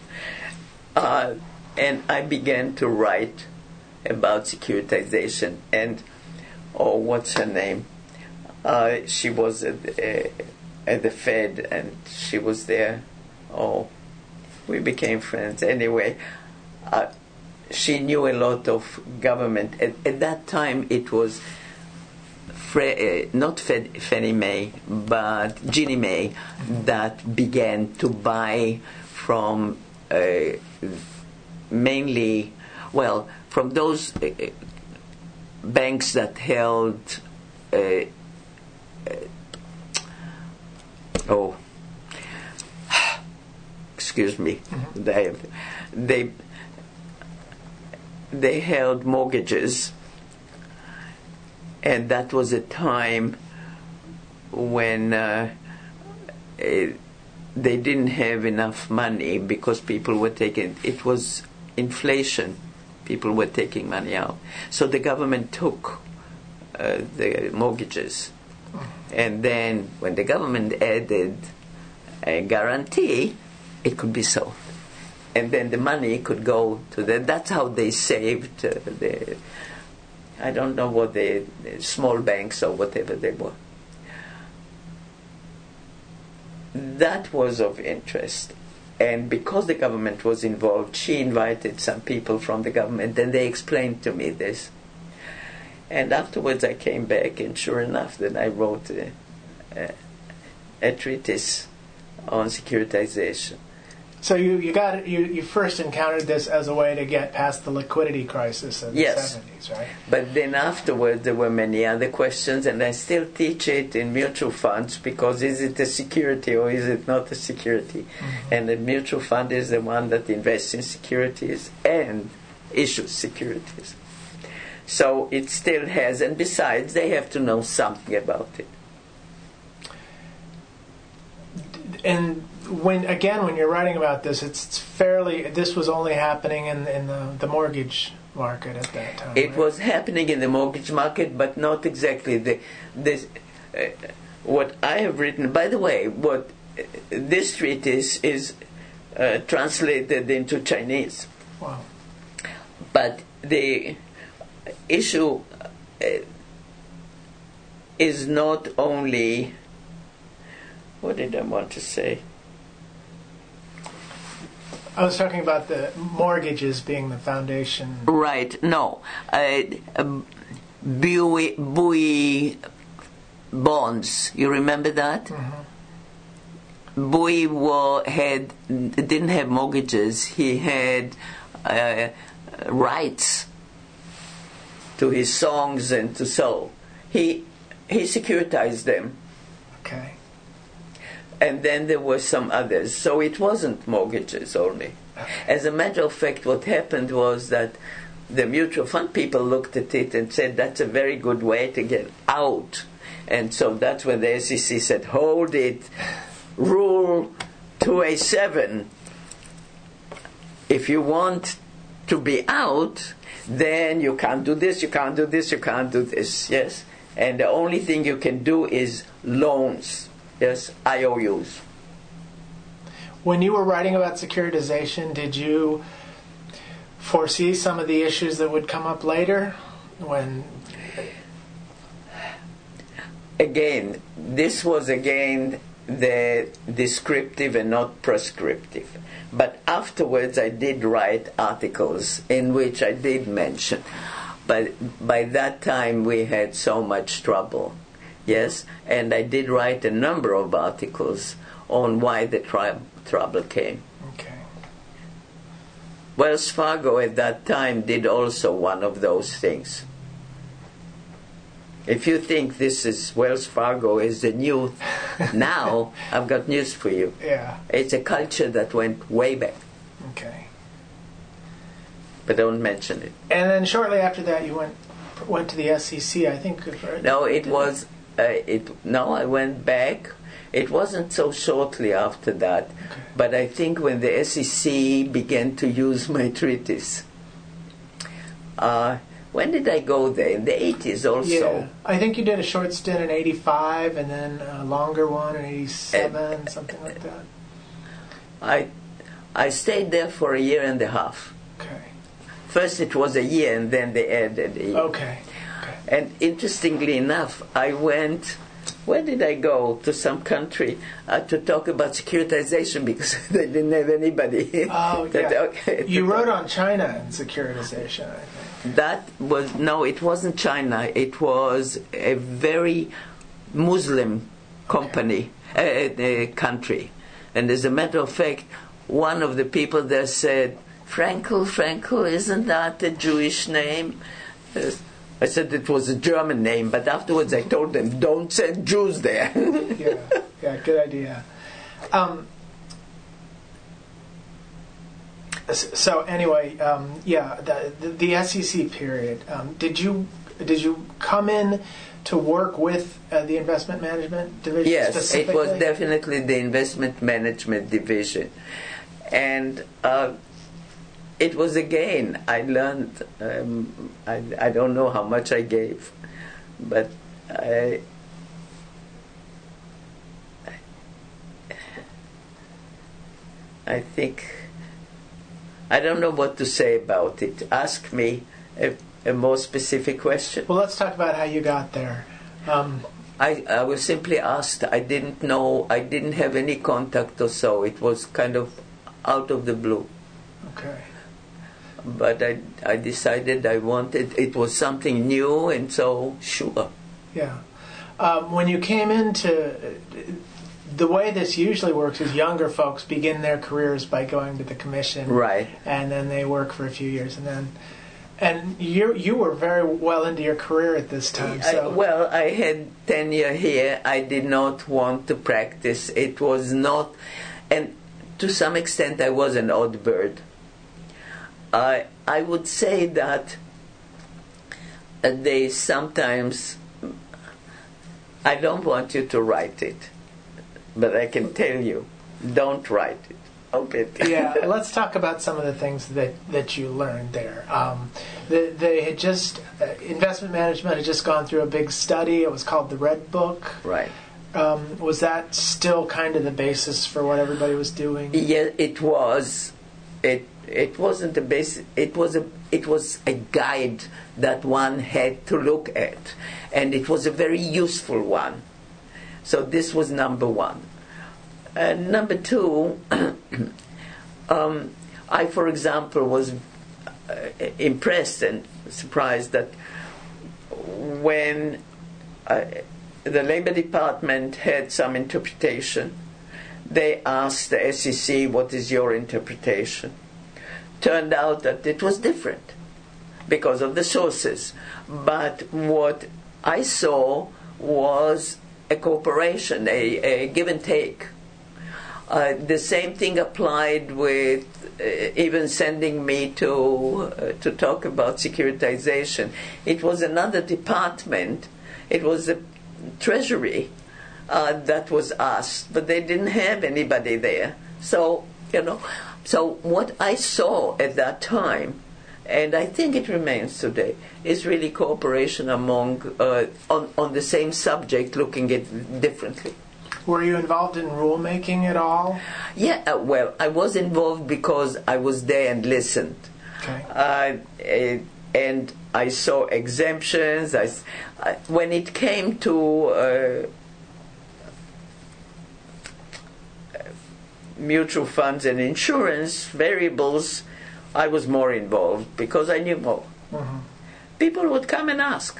And I began to write about securitization. And, what's her name? She was at the Fed, and she was there. Oh, we became friends. Anyway, she knew a lot of government. At that time, it was not Fannie Mae, but Ginnie Mae that began to buy from mainly, well, from those banks that held excuse me, they held mortgages, and that was a time when they didn't have enough money because people were taking, it was inflation, people were taking money out. So the government took the mortgages. And then when the government added a guarantee, it could be sold. And then the money could go to that's how they saved I don't know what the small banks or whatever they were. That was of interest. And because the government was involved, she invited some people from the government, and they explained to me this. And afterwards I came back, and sure enough, then I wrote a treatise on securitization. So you first encountered this as a way to get past the liquidity crisis of the 70s, right? But then afterwards there were many other questions, and I still teach it in mutual funds, because is it a security or is it not a security? Mm-hmm. And the mutual fund is the one that invests in securities and issues securities. So it still has, and besides, they have to know something about it. And when you're writing about this, this was only happening in the mortgage market at that time. It was happening in the mortgage market, but not exactly. What I have written, by the way, what this treatise is translated into Chinese. Wow. But the issue is not only, what did I want to say? I was talking about the mortgages being the foundation. Right, no. Bowie bonds, you remember that? Mm-hmm. Bowie didn't have mortgages, he had rights to his songs and to so. He securitized them. Okay. And then there were some others. So it wasn't mortgages only. As a matter of fact, what happened was that the mutual fund people looked at it and said, that's a very good way to get out. And so that's when the SEC said, hold it, Rule 2A7. If you want to be out, then you can't do this, you can't do this, you can't do this, yes? And the only thing you can do is loans. Yes, IOUs. When you were writing about securitization, did you foresee some of the issues that would come up later? Again, this was the descriptive and not prescriptive. But afterwards I did write articles in which I did mention. But by that time we had so much trouble. Yes, and I did write a number of articles on why the trouble came. Okay. Wells Fargo at that time did also one of those things. If you think this is Wells Fargo is the new now, I've got news for you. Yeah. It's a culture that went way back. Okay. But don't mention it. And then shortly after that, you went to the SEC, I think. No, it was. I went back. It wasn't so shortly after that, okay. But I think when the SEC began to use my treatise. When did I go there? In the 80s also. Yeah. I think you did a short stint in 85 and then a longer one in 87, something like that. I stayed there for a year and a half. Okay. First it was a year and then they added a year. Okay. And interestingly enough, I went where did I go? To some country to talk about securitization because they didn't have anybody. Oh, yeah. You wrote on China and securitization, I think. It wasn't China. It was a very Muslim country. And as a matter of fact, one of the people there said, Frankel, isn't that a Jewish name? I said it was a German name, but afterwards I told them, don't send Jews there. yeah, good idea. So anyway, the SEC period. Did you come in to work with the investment management division? Yes, it was definitely the investment management division, and it was again. I learned. I don't know how much I gave, but I think. I don't know what to say about it. Ask me a more specific question. Well, let's talk about how you got there. I was simply asked. I didn't know. I didn't have any contact or so. It was kind of out of the blue. Okay. But I decided I wanted. It was something new, and so sure. Yeah. When you came into the way this usually works is younger folks begin their careers by going to the commission, right? And then they work for a few years, and you were very well into your career at this time. So I had tenure here. I did not want to practice. It was not, and to some extent, I was an odd bird. I would say that they sometimes. I don't want you to write it. But I can tell you, don't write it. Open it. Yeah, let's talk about some of the things that you learned there. They had just, investment management had just gone through a big study. It was called the Red Book. Right. Was that still kind of the basis for what everybody was doing? Yeah, it was. It wasn't a basis. It was a guide that one had to look at, and it was a very useful one. So this was number one. And number two, I, for example, was impressed and surprised that when the Labor Department had some interpretation, they asked the SEC, what is your interpretation? Turned out that it was different because of the sources. But what I saw was a cooperation, a give and take. The same thing applied with even sending me to talk about securitization. It was another department. It was the Treasury that was asked, but they didn't have anybody there. So, so what I saw at that time, and I think it remains today, is really cooperation among on the same subject, looking at it differently. Were you involved in rulemaking at all? Yeah, well, I was involved because I was there and listened. Okay. And I saw exemptions. When it came to mutual funds and insurance variables, I was more involved because I knew more. Mm-hmm. People would come and ask.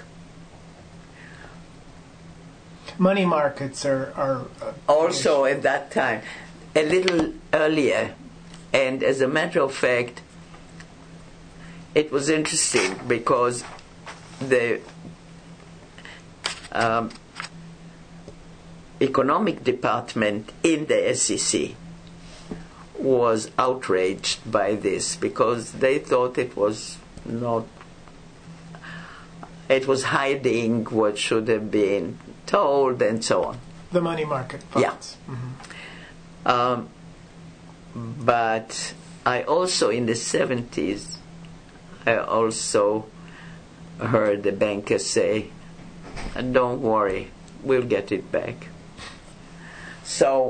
Money markets are also at that time, a little earlier, and as a matter of fact, it was interesting because the economic department in the SEC was outraged by this because they thought it was hiding what should have been told and so on. The money market funds. Yeah. Mm-hmm. But I also, in the 70s, I also heard the banker say, don't worry, we'll get it back. So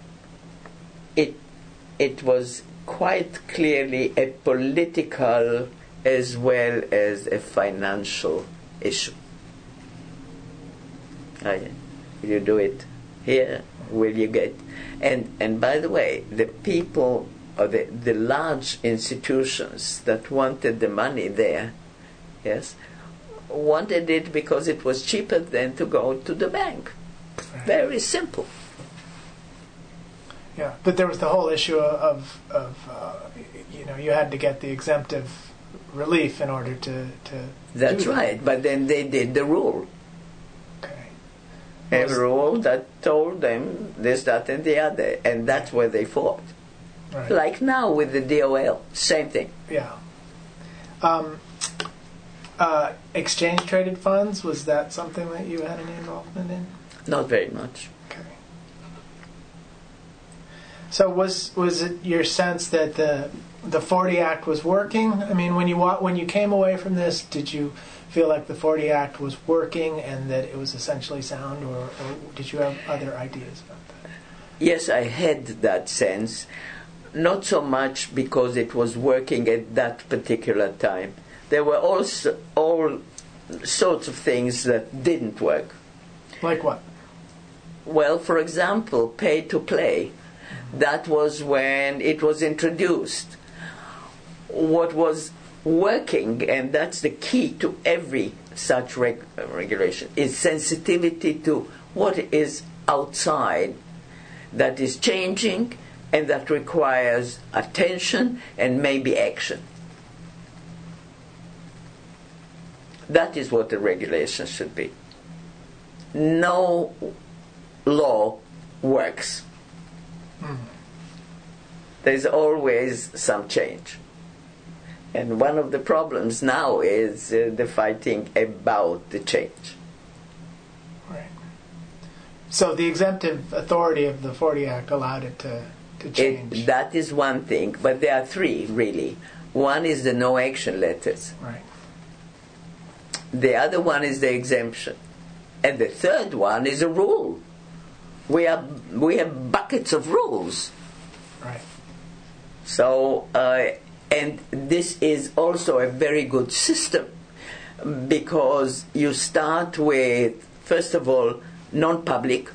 it was quite clearly a political as well as a financial issue. Will you do it here? Will you get? And by the way, the people or the large institutions that wanted the money there, yes, wanted it because it was cheaper than to go to the bank. Very simple. Yeah, but there was the whole issue of you had to get the exemptive relief in order to That's right, but then they did the rule. Okay. A rule that told them this, that, and the other, and that's where they fought. Right. Like now with the DOL, same thing. Yeah. Exchange traded funds, was that something that you had any involvement in? Not very much. Okay. So was it your sense that the 40 Act was working? I mean, when you came away from this, did you feel like the 40 Act was working and that it was essentially sound, or did you have other ideas about that? Yes, I had that sense. Not so much because it was working at that particular time. There were also all sorts of things that didn't work. Like what? Well, for example, pay to play. That was when it was introduced. What was working, and that's the key to every such regulation, is sensitivity to what is outside that is changing and that requires attention and maybe action. That is what the regulation should be. No law works. There's always some change. And one of the problems now is the fighting about the change. Right. So the exemptive authority of the 40 Act allowed it to change. That is one thing, but there are three, really. One is the no action letters. Right. The other one is the exemption. And the third one is a rule. We have buckets of rules. Right. So, and this is also a very good system because you start with, first of all, non-public,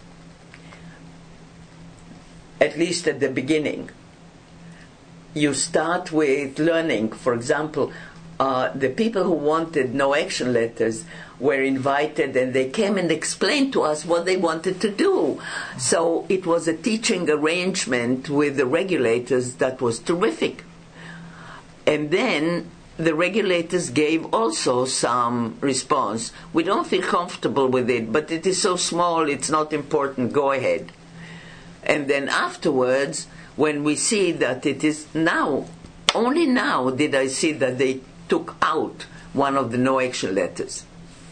at least at the beginning. You start with learning. For example, the people who wanted no action letters were invited and they came and explained to us what they wanted to do. So it was a teaching arrangement with the regulators that was terrific. And then the regulators gave also some response. We don't feel comfortable with it, but it is so small, it's not important, go ahead. And then afterwards, when we see that it is now, only now did I see that they took out one of the no action letters.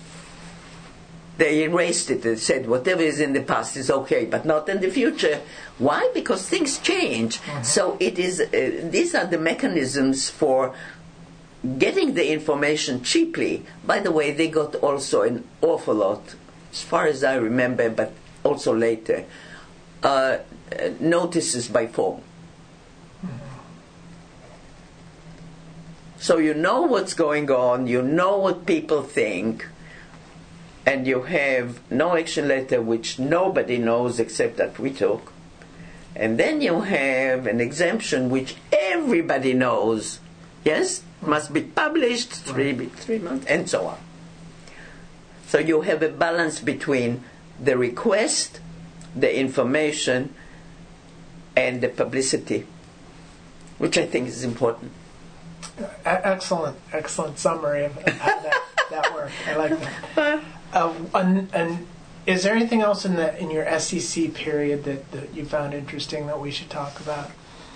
They erased it and said whatever is in the past is okay, but not in the future. Why? Because things change. Mm-hmm. So it is. These are the mechanisms for getting the information cheaply. By the way, they got also an awful lot, as far as I remember, but also later, notices by phone. So you know what's going on, you know what people think, and you have no action letter which nobody knows except that we took. And then you have an exemption which everybody knows, yes, must be published 3 months, and so on. So you have a balance between the request, the information, and the publicity, which I think is important. Excellent summary of how that worked. I like that. And is there anything else in your SEC period that you found interesting that we should talk about?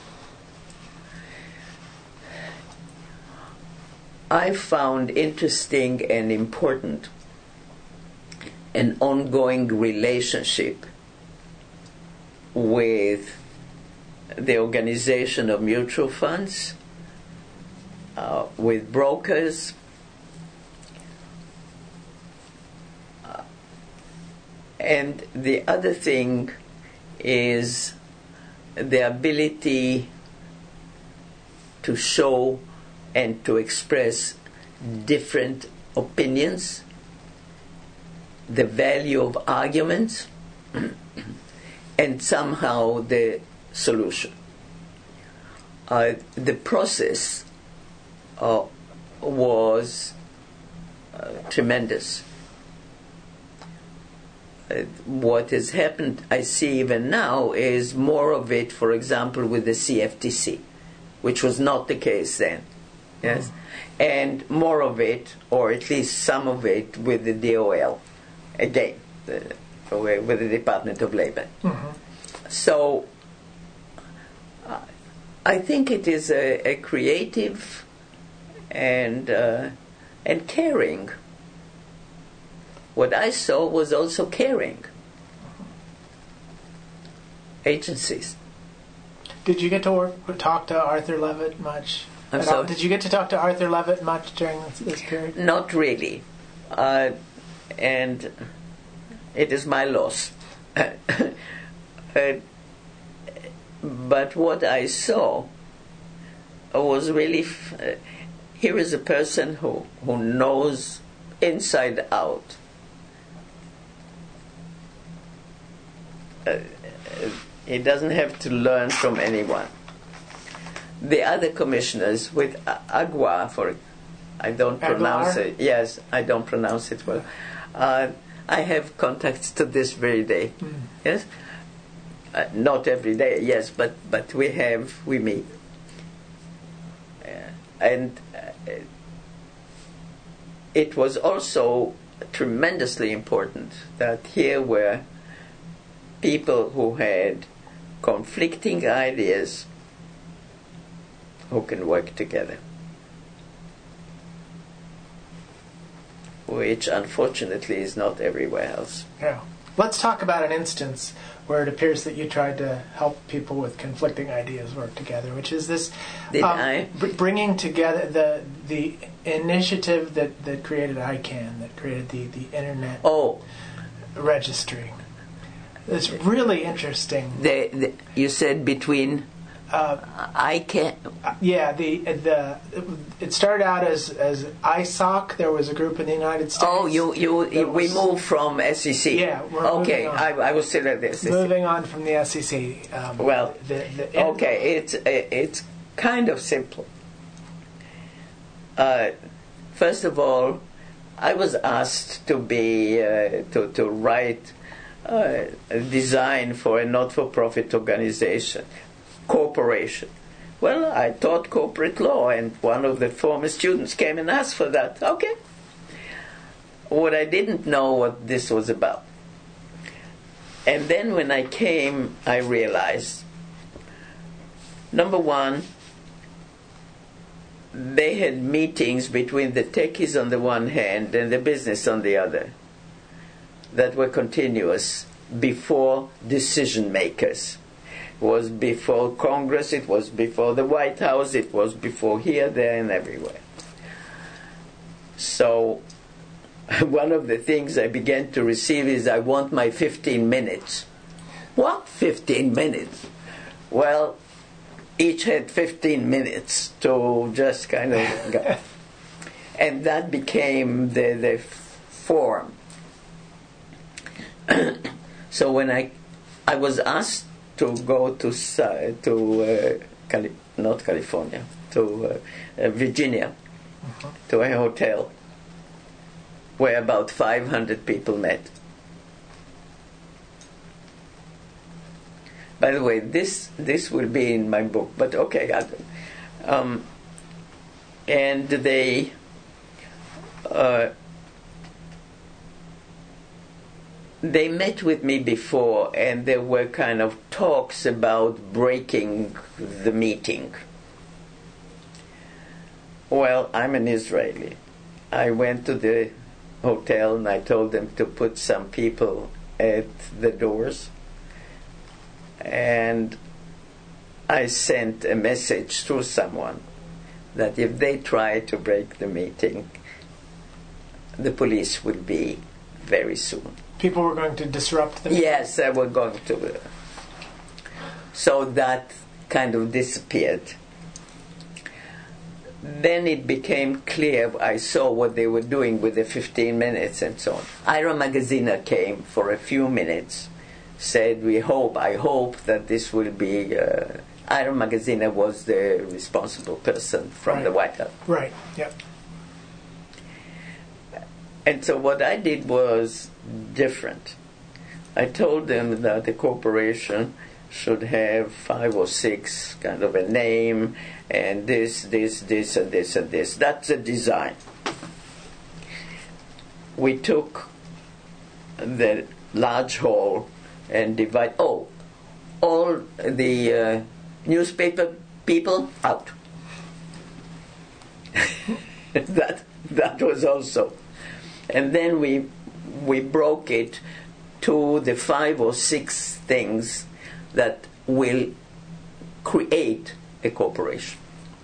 I found interesting and important an ongoing relationship with the organization of mutual funds, with brokers, and the other thing is the ability to show and to express different opinions the value of arguments and somehow the solution. The process was tremendous. What has happened, I see even now, is more of it, for example, with the CFTC, which was not the case then. Yes, and more of it, or at least some of it, with the DOL, again, with the Department of Labor. So, I think it is a creative and caring. What I saw was also caring agencies. Did you get to talk to Arthur Levitt much? I'm sorry? Did you get to talk to Arthur Levitt much during this period? Not really. And it is my loss. But what I saw was really... here is a person who knows inside out he doesn't have to learn from anyone. The other commissioners with Agua, I don't pronounce it. Yes, I don't pronounce it well. I have contacts to this very day. Yes, not every day. Yes, but we meet, and it was also tremendously important that here were people who had conflicting ideas who can work together, which unfortunately is not everywhere else. Yeah. Let's talk about an instance where it appears that you tried to help people with conflicting ideas work together, which is this bringing together the initiative that created ICANN, that created the Internet registry. It's really interesting. You said between ICANN. Yeah, it started out as ISOC. There was a group in the United States. Oh, we moved from SEC. Yeah. Okay, I was still at this. Moving on from the SEC. It's kind of simple. First of all, I was asked to be to write a design for a not-for-profit organization, corporation. Well, I taught corporate law, and one of the former students came and asked for that. Okay. What I didn't know what this was about. And then when I came, I realized, number one, they had meetings between the techies on the one hand and the business on the other that were continuous before decision makers. It was before Congress, it was before the White House, it was before here, there, and everywhere. So one of the things I began to receive is, I want my 15 minutes. What 15 minutes? Well, each had 15 minutes to just kind of go. And that became the form. So when I was asked to go to not California, to Virginia, to a hotel where about 500 people met. By the way, this will be in my book, but okay. And they met with me before, and there were kind of talks about breaking the meeting. Well, I'm an Israeli. I went to the hotel and I told them to put some people at the doors. And I sent a message through someone that if they try to break the meeting, the police will be very soon. People were going to disrupt the meeting? Yes, they were going to. So that kind of disappeared. then it became clear. I saw what they were doing with the 15 minutes and so on. Ira Magaziner came for a few minutes, said, I hope that this will be... Ira Magaziner was the responsible person from the White House. Right, yep. And so what I did was different. I told them that the corporation should have 5 or 6 kind of a name, and this, and this, and this. That's a design. We took the large hall and all the newspaper people out. that was also. And then we broke it to the 5 or 6 things that will create a corporation.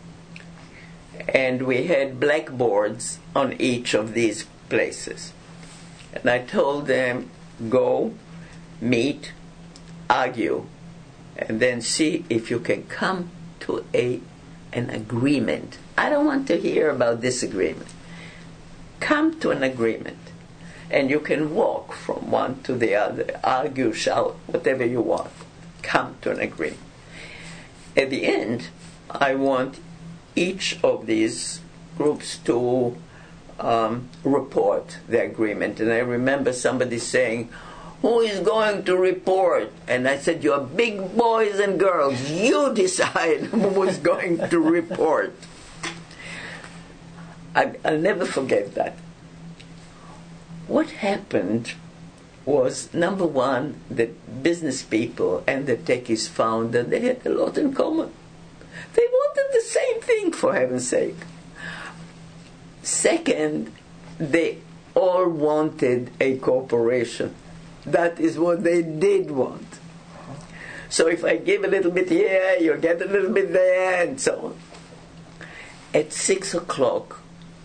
And we had blackboards on each of these places. And I told them, go, meet, argue, and then see if you can come to an agreement. I don't want to hear about disagreement. Come to an agreement. And you can walk from one to the other, argue, shout, whatever you want. Come to an agreement. At the end, I want each of these groups to report the agreement. And I remember somebody saying, who is going to report? And I said, you're big boys and girls. You decide who is going to report. I'll never forget that. What happened was, number one, the business people and the techies found that they had a lot in common. They wanted the same thing, for heaven's sake. Second, they all wanted a corporation. That is what they did want. So if I give a little bit here, you get a little bit there, and so on. At 6 o'clock,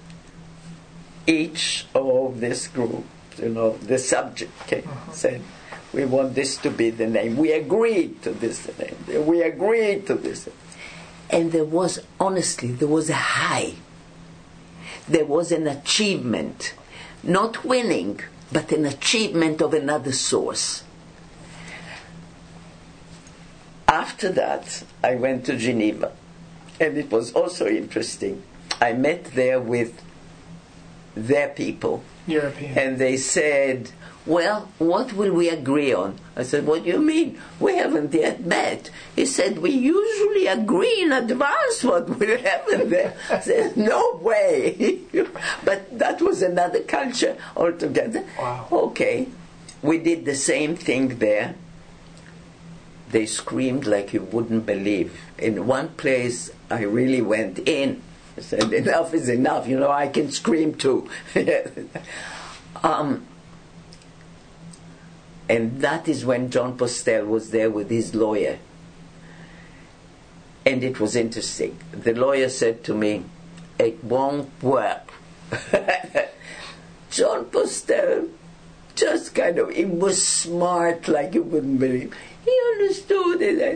each of this group, the subject came, said, we want this to be the name. We agreed to this name. We agreed to this. And there was a high. There was an achievement. Not winning, but an achievement of another source. After that, I went to Geneva. And it was also interesting. I met there with their people. European. And they said, well, what will we agree on? I said, what do you mean? We haven't yet met. He said, we usually agree in advance what will happen there. I said, no way. But that was another culture altogether. Wow. Okay. We did the same thing there. They screamed like you wouldn't believe. In one place, I really went in. I said, enough is enough. I can scream too. And that is when John Postel was there with his lawyer. And it was interesting. The lawyer said to me, it won't work. John Postel just he was smart like you wouldn't believe. He understood it.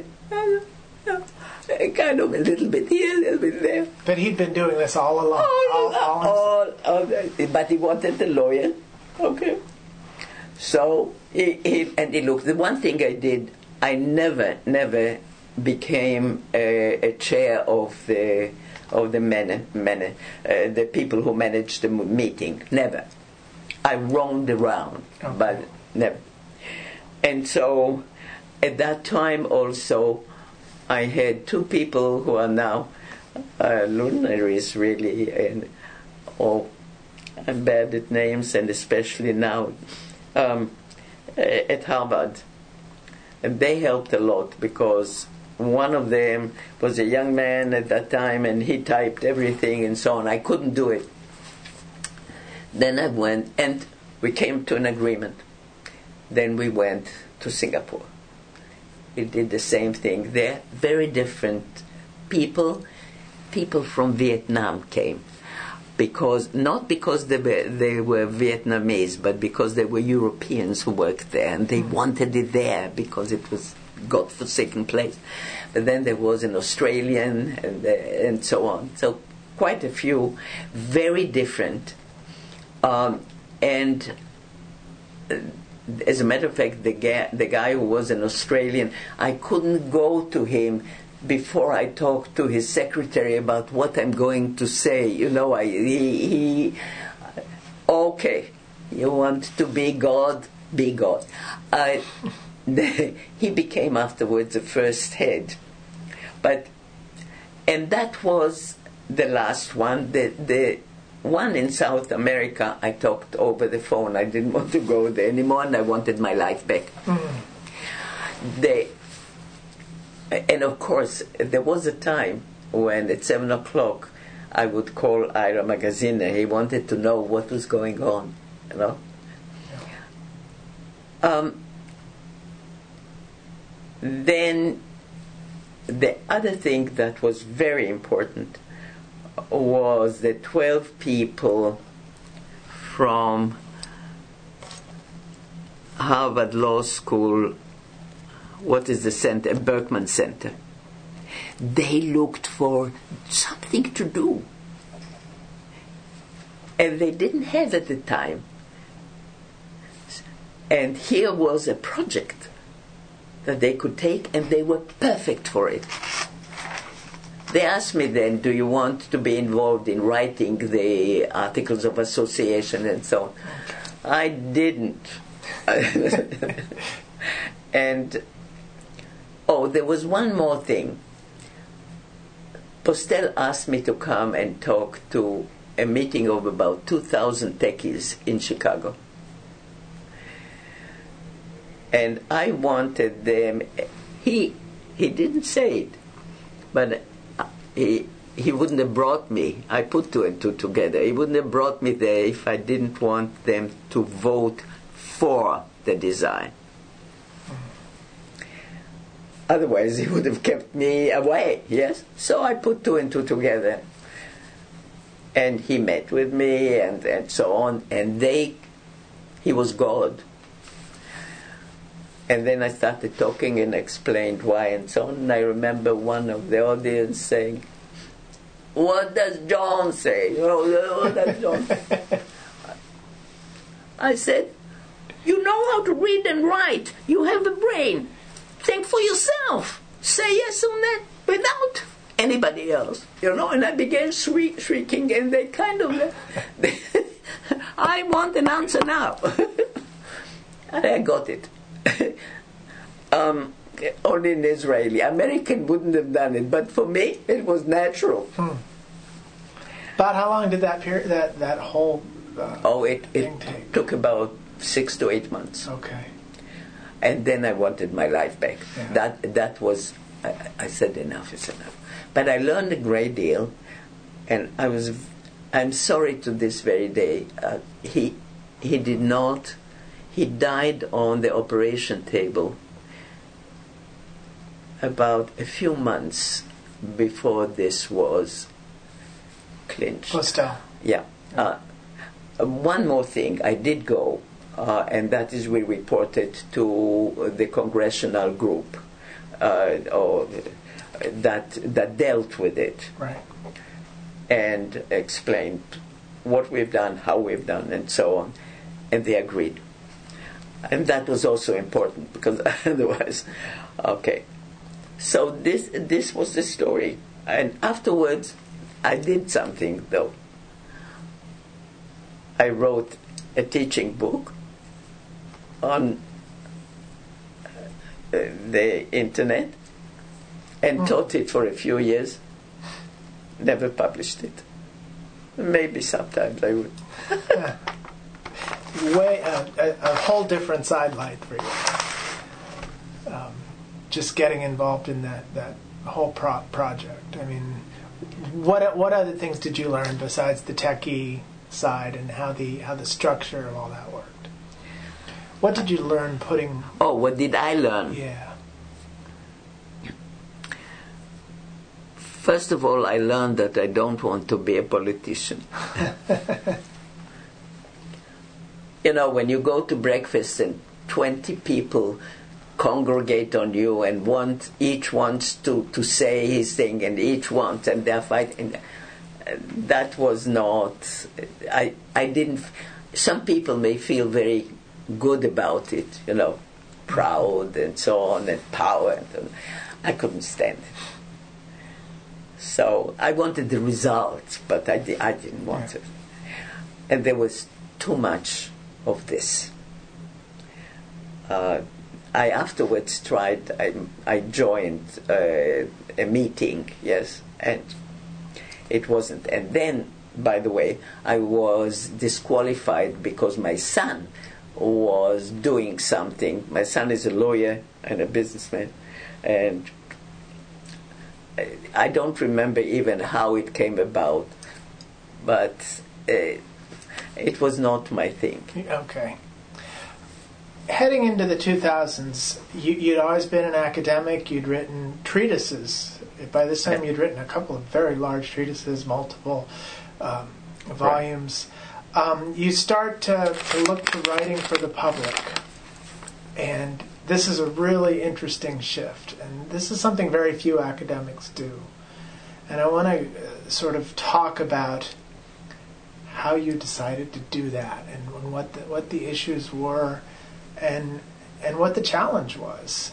Kind of a little bit here, a little bit there. But he'd been doing this all along. All, but he wanted the lawyer. Okay. So he looked. The one thing I did, I never became a chair of the the people who managed the meeting. Never. I roamed around, but never. And so at that time also, I had 2 people who are now luminaries, really, and I'm bad at names, and especially now at Harvard. And they helped a lot because one of them was a young man at that time, and he typed everything and so on. I couldn't do it. Then I went, and we came to an agreement. Then we went to Singapore. We did the same thing there. Very different people. People from Vietnam came. Not because they were Vietnamese, but because they were Europeans who worked there, and they wanted it there because it was godforsaken place. But then there was an Australian and so on. So quite a few, very different. And as a matter of fact, the guy who was an Australian, I couldn't go to him before I talked to his secretary about what I'm going to say. You know, okay, you want to be God, be God. He became afterwards the first head. And that was the last one. The one in South America, I talked over the phone. I didn't want to go there anymore, and I wanted my life back. And of course, there was a time when at 7 o'clock I would call Ira Magazine. He wanted to know what was going on, you know. Then the other thing that was very important was the 12 people from Harvard Law School. What is the center? Berkman Center. They looked for something to do. And they didn't have at the time. And here was a project that they could take, and they were perfect for it. They asked me then, do you want to be involved in writing the articles of association and so on? I didn't. And there was one more thing. Postel asked me to come and talk to a meeting of about 2,000 techies in Chicago. And I wanted them, he didn't say it, but he wouldn't have brought me. I put two and two together. He wouldn't have brought me there if I didn't want them to vote for the design. Otherwise, he would have kept me away, yes? So I put two and two together. And he met with me and so on. And he was God. And then I started talking and explained why and so on. And I remember one of the audience saying, "What does John say? What does John say?" I said, "You know how to read and write. You have a brain. Think for yourself. Say yes on that without anybody else." And I began shrieking, and they kind of, I want an answer now. I got it. Only in Israeli. American wouldn't have done it, but for me, it was natural. About how long did that period, that whole it thing take? Took about 6 to 8 months. Okay. And then I wanted my life back. Yeah. That was, I said enough is enough. But I learned a great deal, and I'm sorry to this very day. He did not. He died on the operation table about a few months before this was clinched. Postel. Yeah. One more thing, I did go, and that is we reported to the congressional group that dealt with it. Right. And explained what we've done, how we've done, and so on. And they agreed. And that was also important, because otherwise, okay. So this was the story. And afterwards, I did something, though. I wrote a teaching book on the internet and taught it for a few years. Never published it. Maybe sometimes I would. A whole different sidelight for you. Just getting involved in that whole project. I mean, what other things did you learn besides the techie side and how the structure of all that worked? What did you learn putting? Oh, what did I learn? Yeah. First of all, I learned that I don't want to be a politician. When you go to breakfast and 20 people congregate on you and each wants to say his thing, and each wants, and they're fighting. that was not, I didn't, some people may feel very good about it, proud and so on, and power. And I couldn't stand it. So I wanted the results, but I didn't want it. And there was too much of this. I afterwards tried, I joined a meeting, yes, and it wasn't. And then, by the way, I was disqualified because my son was doing something. My son is a lawyer and a businessman, and I don't remember even how it came about, but it was not my thing. Okay. Heading into the 2000s, you'd always been an academic. You'd written treatises. By this time, you'd written a couple of very large treatises, multiple volumes. You start to look to writing for the public, and this is a really interesting shift. And this is something very few academics do. And I want to sort of talk about how you decided to do that, and what the issues were, and what the challenge was.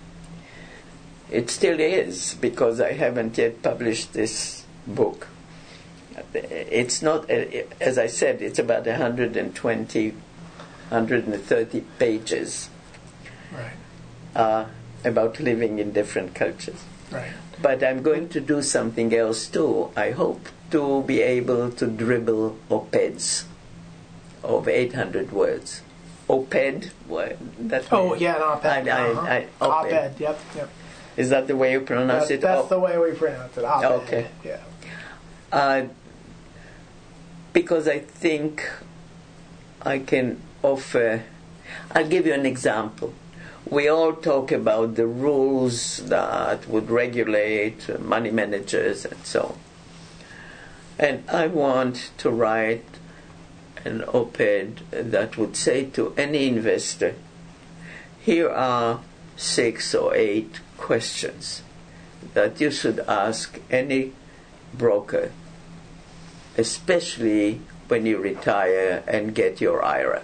It still is, because I haven't yet published this book. It's not, as I said, it's about 120, 130 pages. Right. About living in different cultures. Right. But I'm going to do something else too. I hope to be able to dribble op-eds of 800 words. Op-ed? What? An op-ed. Op-ed. Op-ed, yep. Is that the way you pronounce it? That's the way we pronounce it, op-ed. Okay. Yeah. Because I think I can offer... I'll give you an example. We all talk about the rules that would regulate money managers and so on. And I want to write an op-ed that would say to any investor, here are 6 or 8 questions that you should ask any broker, especially when you retire and get your IRA.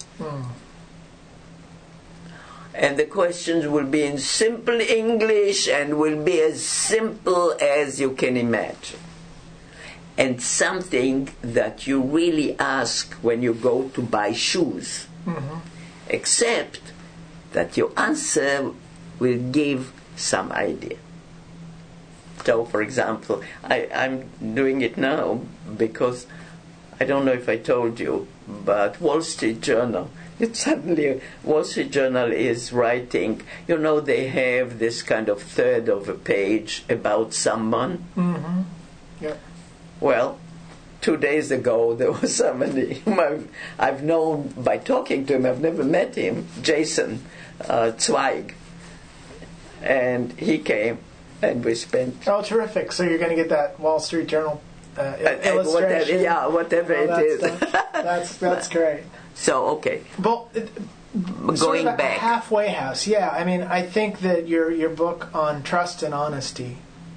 And the questions will be in simple English and will be as simple as you can imagine. And something that you really ask when you go to buy shoes. Mm-hmm. Except that your answer will give some idea. So, for example, I'm doing it now because, I don't know if I told you, but Wall Street Journal, Wall Street Journal is writing, they have this kind of third of a page about someone. Mm-hmm. Yeah. Well, 2 days ago, there was somebody whom I've known by talking to him. I've never met him, Jason Zweig. And he came, and we spent... Oh, terrific. So you're going to get that Wall Street Journal illustration? Whatever it is. That's great. So, okay. Well, going sort of back. A halfway house. Yeah, I mean, I think that your book on trust and honesty,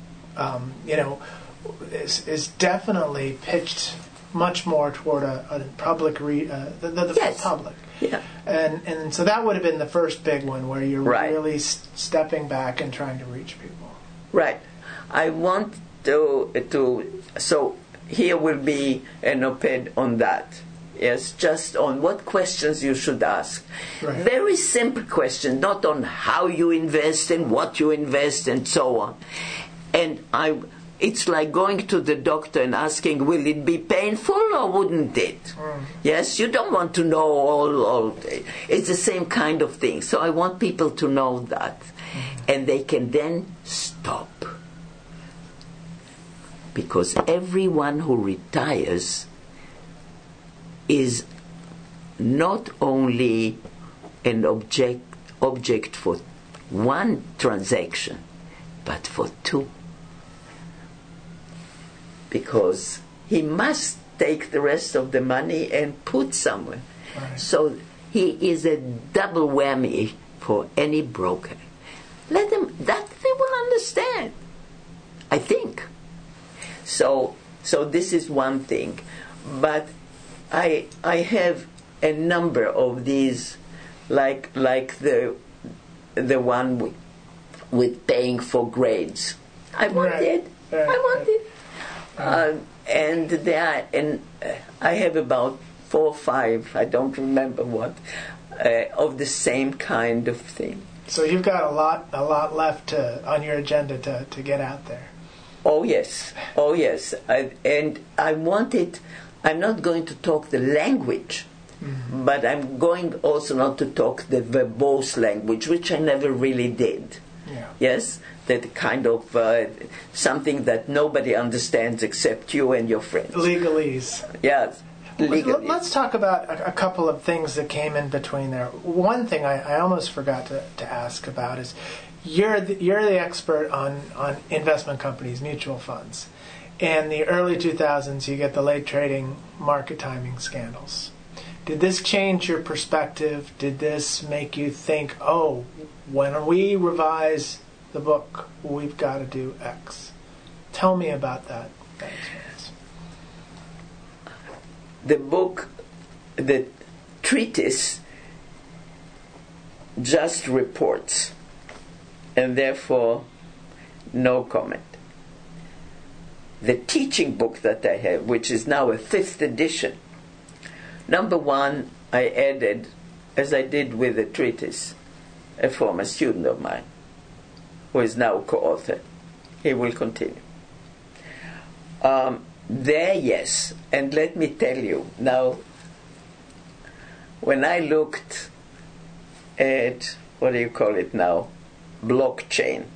is definitely pitched much more toward a public yes. public. Yeah. And so that would have been the first big one where you're right. really stepping back and trying to reach people. Right. I want to so here will be an op-ed on that. Yes, just on what questions you should ask. Right. Very simple question, not on how you invest and what you invest and so on. And it's like going to the doctor and asking, will it be painful or wouldn't it? Yes, you don't want to know all. It's the same kind of thing. So I want people to know that. And they can then stop. Because everyone who retires is not only an object for one transaction, but for 2. Because he must take the rest of the money and put somewhere. Right. So he is a double whammy for any broker. That they will understand, I think. So So this is one thing. But I have a number of these, like the one with paying for grades. I want it. I want it. And there, and I have about 4 or 5. I don't remember what of the same kind of thing. So you've got a lot left on your agenda to get out there. Oh yes. And I want it. I'm not going to talk the language, but I'm going also not to talk the verbose language, which I never really did. Yeah. Yes, that kind of something that nobody understands except you and your friends. Legalese. Yes. Legalese. Let's talk about a couple of things that came in between there. One thing I almost forgot to ask about is you're the expert on investment companies, mutual funds. In the early 2000s, you get the late trading market timing scandals. Did this change your perspective? Did this make you think, oh, when we revise the book, we've got to do X? Tell me about that experience. The book, the treatise, just reports, and therefore no comment. The teaching book that I have, which is now a 5th edition, number 1, I added, as I did with the treatise, a former student of mine, who is now co-author. He will continue. There, yes, and let me tell you, now, when I looked at, what do you call it now, blockchain,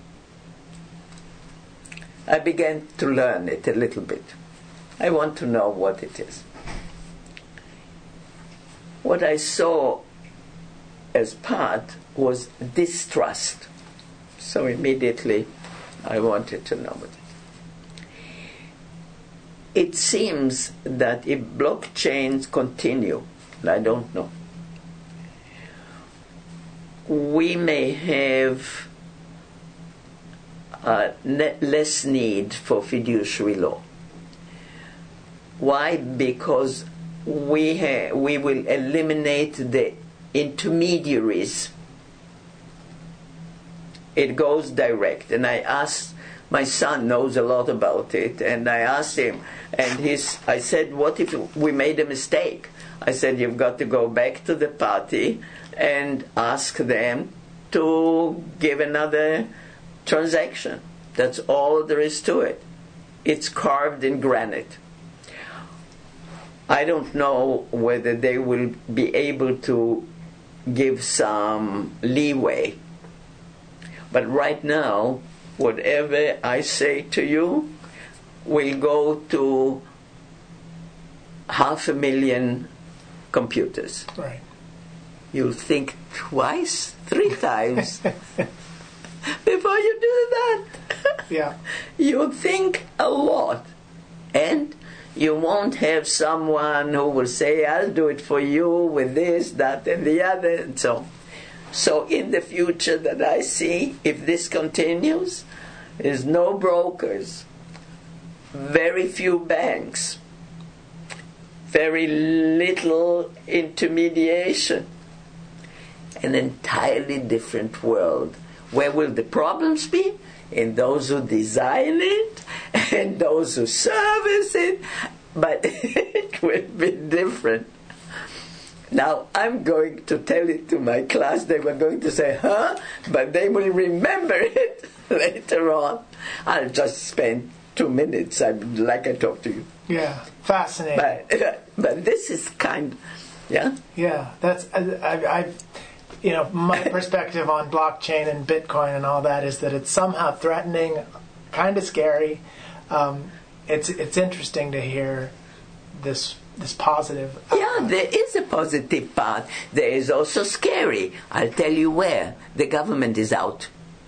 I began to learn it a little bit. I want to know what it is. What I saw as part was distrust. So immediately I wanted to know it. It seems that if blockchains continue, and I don't know, we may have less need for fiduciary law. Why? Because we will eliminate the intermediaries. It goes direct. And I asked, my son knows a lot about it, and I asked him, and I said, what if we made a mistake? I said, you've got to go back to the party and ask them to give another transaction. That's all there is to it. It's carved in granite. I don't know whether they will be able to give some leeway. But right now, whatever I say to you will go to 500,000 computers. Right. You'll think twice, 3 times before you do that. Yeah. You'll think a lot. And you won't have someone who will say, I'll do it for you with this, that, and the other, and so. So in the future that I see, if this continues, there's no brokers, very few banks, very little intermediation, an entirely different world. Where will the problems be? In those who design it and those who service it, but it will be different. Now, I'm going to tell it to my class. They were going to say, huh? But they will remember it later on. I'll just spend 2 minutes like I talked to you. Yeah, fascinating. But this is kind, yeah? Yeah, that's, my perspective on blockchain and Bitcoin and all that is that it's somehow threatening, kind of scary. It's interesting to hear this positive. Yeah, there is a positive part. There is also scary. I'll tell you where. The government is out.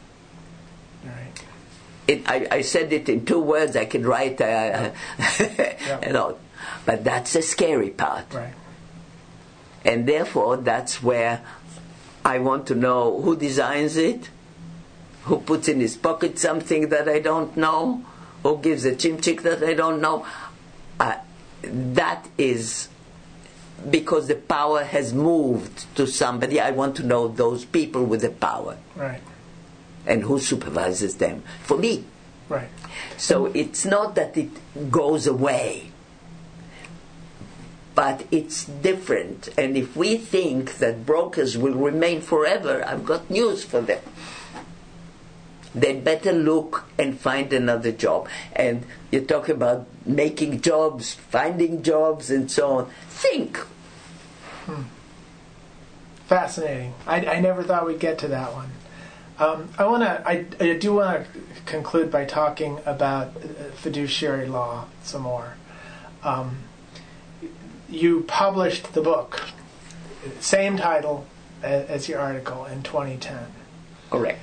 Right. I said it in 2 words. I could write, Yeah. But that's the scary part. Right. And therefore, that's where I want to know who designs it, who puts in his pocket something that I don't know, who gives a chimchik that I don't know. that is because the power has moved to somebody. I want to know those people with the power. Right. And who supervises them. For me. Right. So it's not that it goes away, but it's different. And if we think that brokers will remain forever, I've got news for them. They'd better look and find another job. And you talk about making jobs, finding jobs, and so on. Think. Fascinating. I never thought we'd get to that one. I do want to conclude by talking about fiduciary law some more. You published the book, same title as your article, in 2010. Correct.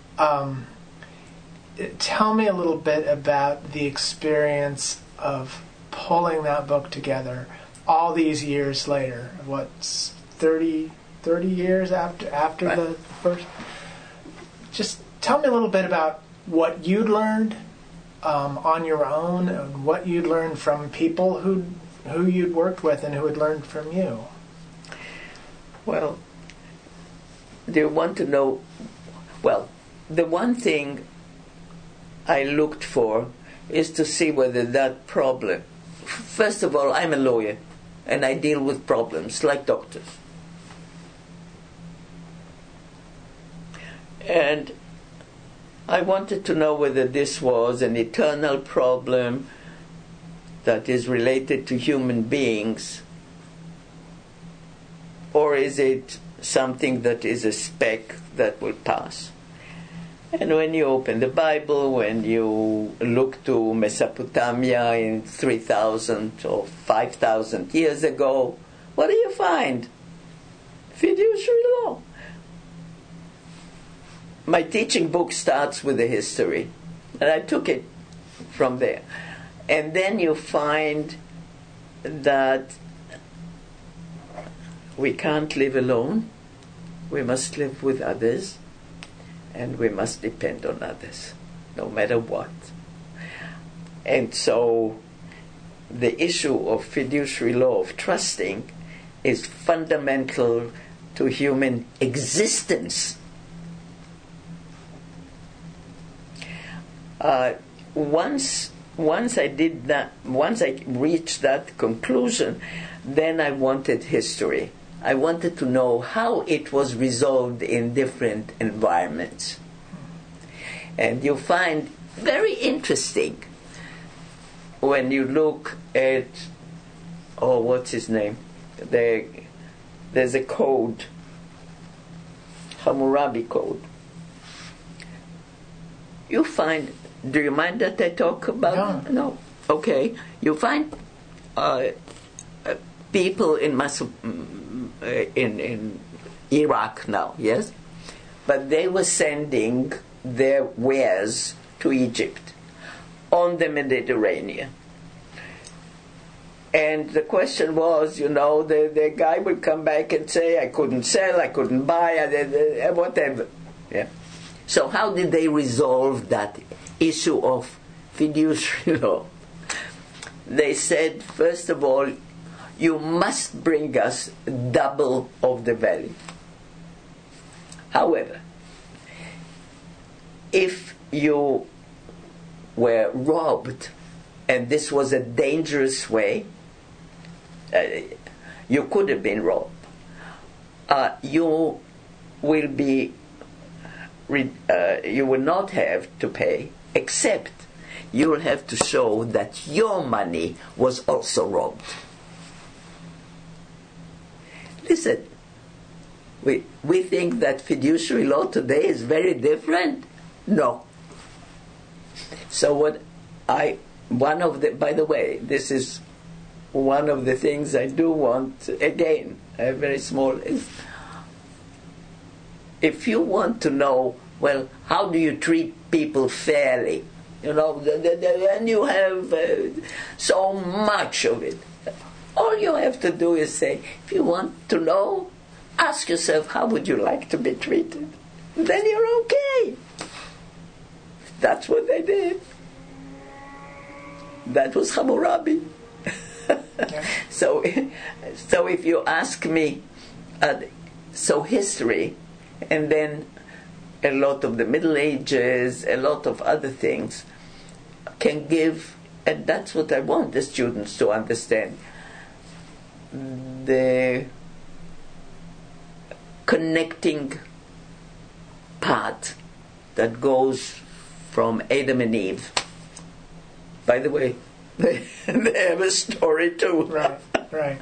Tell me a little bit about the experience of pulling that book together all these years later. What's 30 years after right. the first? Just tell me a little bit about what you'd learned on your own, and what you'd learned from people who you'd worked with and who had learned from you. Well, do you want to know? Well, the one thing I looked for is to see whether that problem... First of all, I'm a lawyer, and I deal with problems like doctors. And I wanted to know whether this was an eternal problem that is related to human beings, or is it something that is a speck that will pass. And when you open the Bible, when you look to Mesopotamia in 3,000 or 5,000 years ago, what do you find? Fiduciary law. My teaching book starts with the history, and I took it from there. And then you find that we can't live alone. We must live with others, and we must depend on others, no matter what. And so the issue of fiduciary law, of trusting, is fundamental to human existence. Once I reached that conclusion, then I wanted history. I wanted to know how it was resolved in different environments. And you find very interesting when you look at, what's his name? There's a code, Hammurabi Code. You find, do you mind that I talk about? No. Okay. You find people in Iraq now, yes? But they were sending their wares to Egypt on the Mediterranean. And the question was, the guy would come back and say, I couldn't sell, I couldn't buy, whatever. Yeah. So how did they resolve that issue of fiduciary law? They said, first of all, you must bring us double of the value. However, if you were robbed, and this was a dangerous way, you could have been robbed, you will not have to pay, except you will have to show that your money was also robbed. Listen, we think that fiduciary law today is very different. No. So by the way, this is one of the things I do want, again, very small, is if you want to know, well, how do you treat people fairly? And you have so much of it. All you have to do is say, if you want to know, ask yourself, how would you like to be treated? Then you're okay. That's what they did. That was Hammurabi. So if you ask me, so history, and then a lot of the Middle Ages, a lot of other things, can give, and that's what I want the students to understand, the connecting path that goes from Adam and Eve. By the way, they have a story too. Right.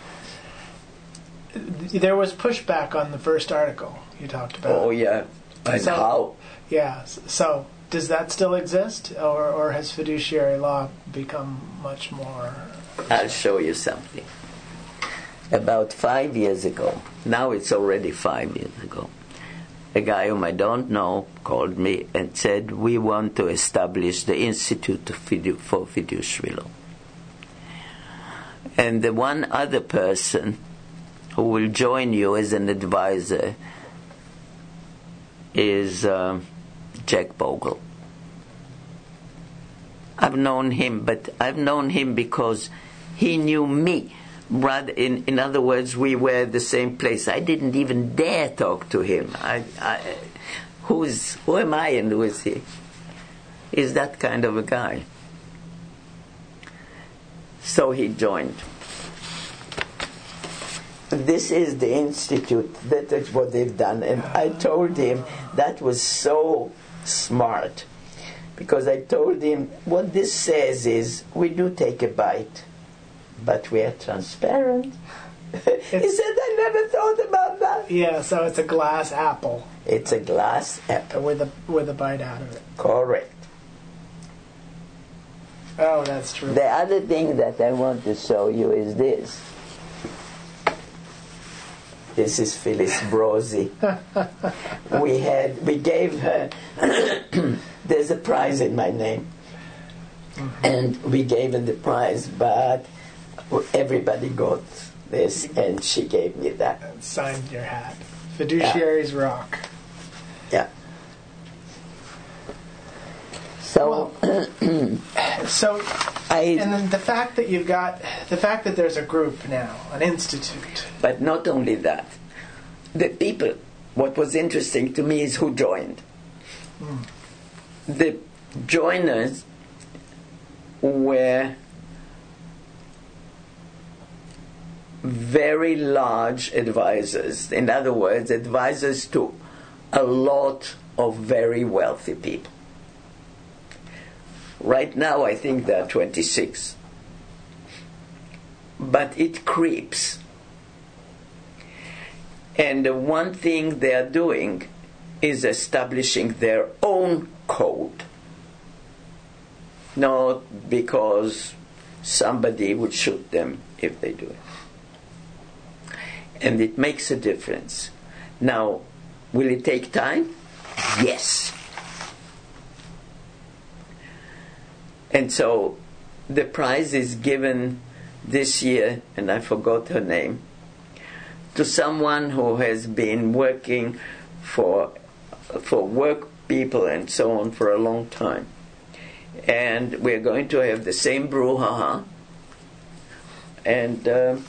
There was pushback on the first article you talked about. Oh, yeah. And how? Yeah. So, does that still exist, or has fiduciary law become much more? I'll show you something. About 5 years ago, now it's already 5 years ago, a guy whom I don't know called me and said, we want to establish the Institute for Fiduciary Law. And the one other person who will join you as an advisor is Jack Bogle. I've known him, but I've known him because he knew me. In other words, we were at the same place. I didn't even dare talk to him. Who am I and who is he? He's that kind of a guy. So he joined. This is the institute. That is what they've done. And I told him that was so smart. Because I told him, what this says is, we do take a bite, but we are transparent. He said, I never thought about that. Yeah, so it's a glass apple. It's a glass apple. With a bite out of it. Correct. Oh, that's true. The other thing that I want to show you is this. This is Phyllis Brosi. We gave her, there's a prize in my name. Mm-hmm. And we gave her the prize, but everybody got this, and she gave me that. And signed your hat. Fiduciaries rock. Yeah. So, and then the fact that there's a group now, an institute. But not only that, the people. What was interesting to me is who joined. The joiners were very large advisors. In other words, advisors to a lot of very wealthy people. Right now, I think there are 26. But it creeps. And the one thing they are doing is establishing their own code. Not because somebody would shoot them if they do it. And it makes a difference. Now, will it take time? Yes. And so the prize is given this year, and I forgot her name, to someone who has been working for work people and so on for a long time. And we're going to have the same brouhaha. And,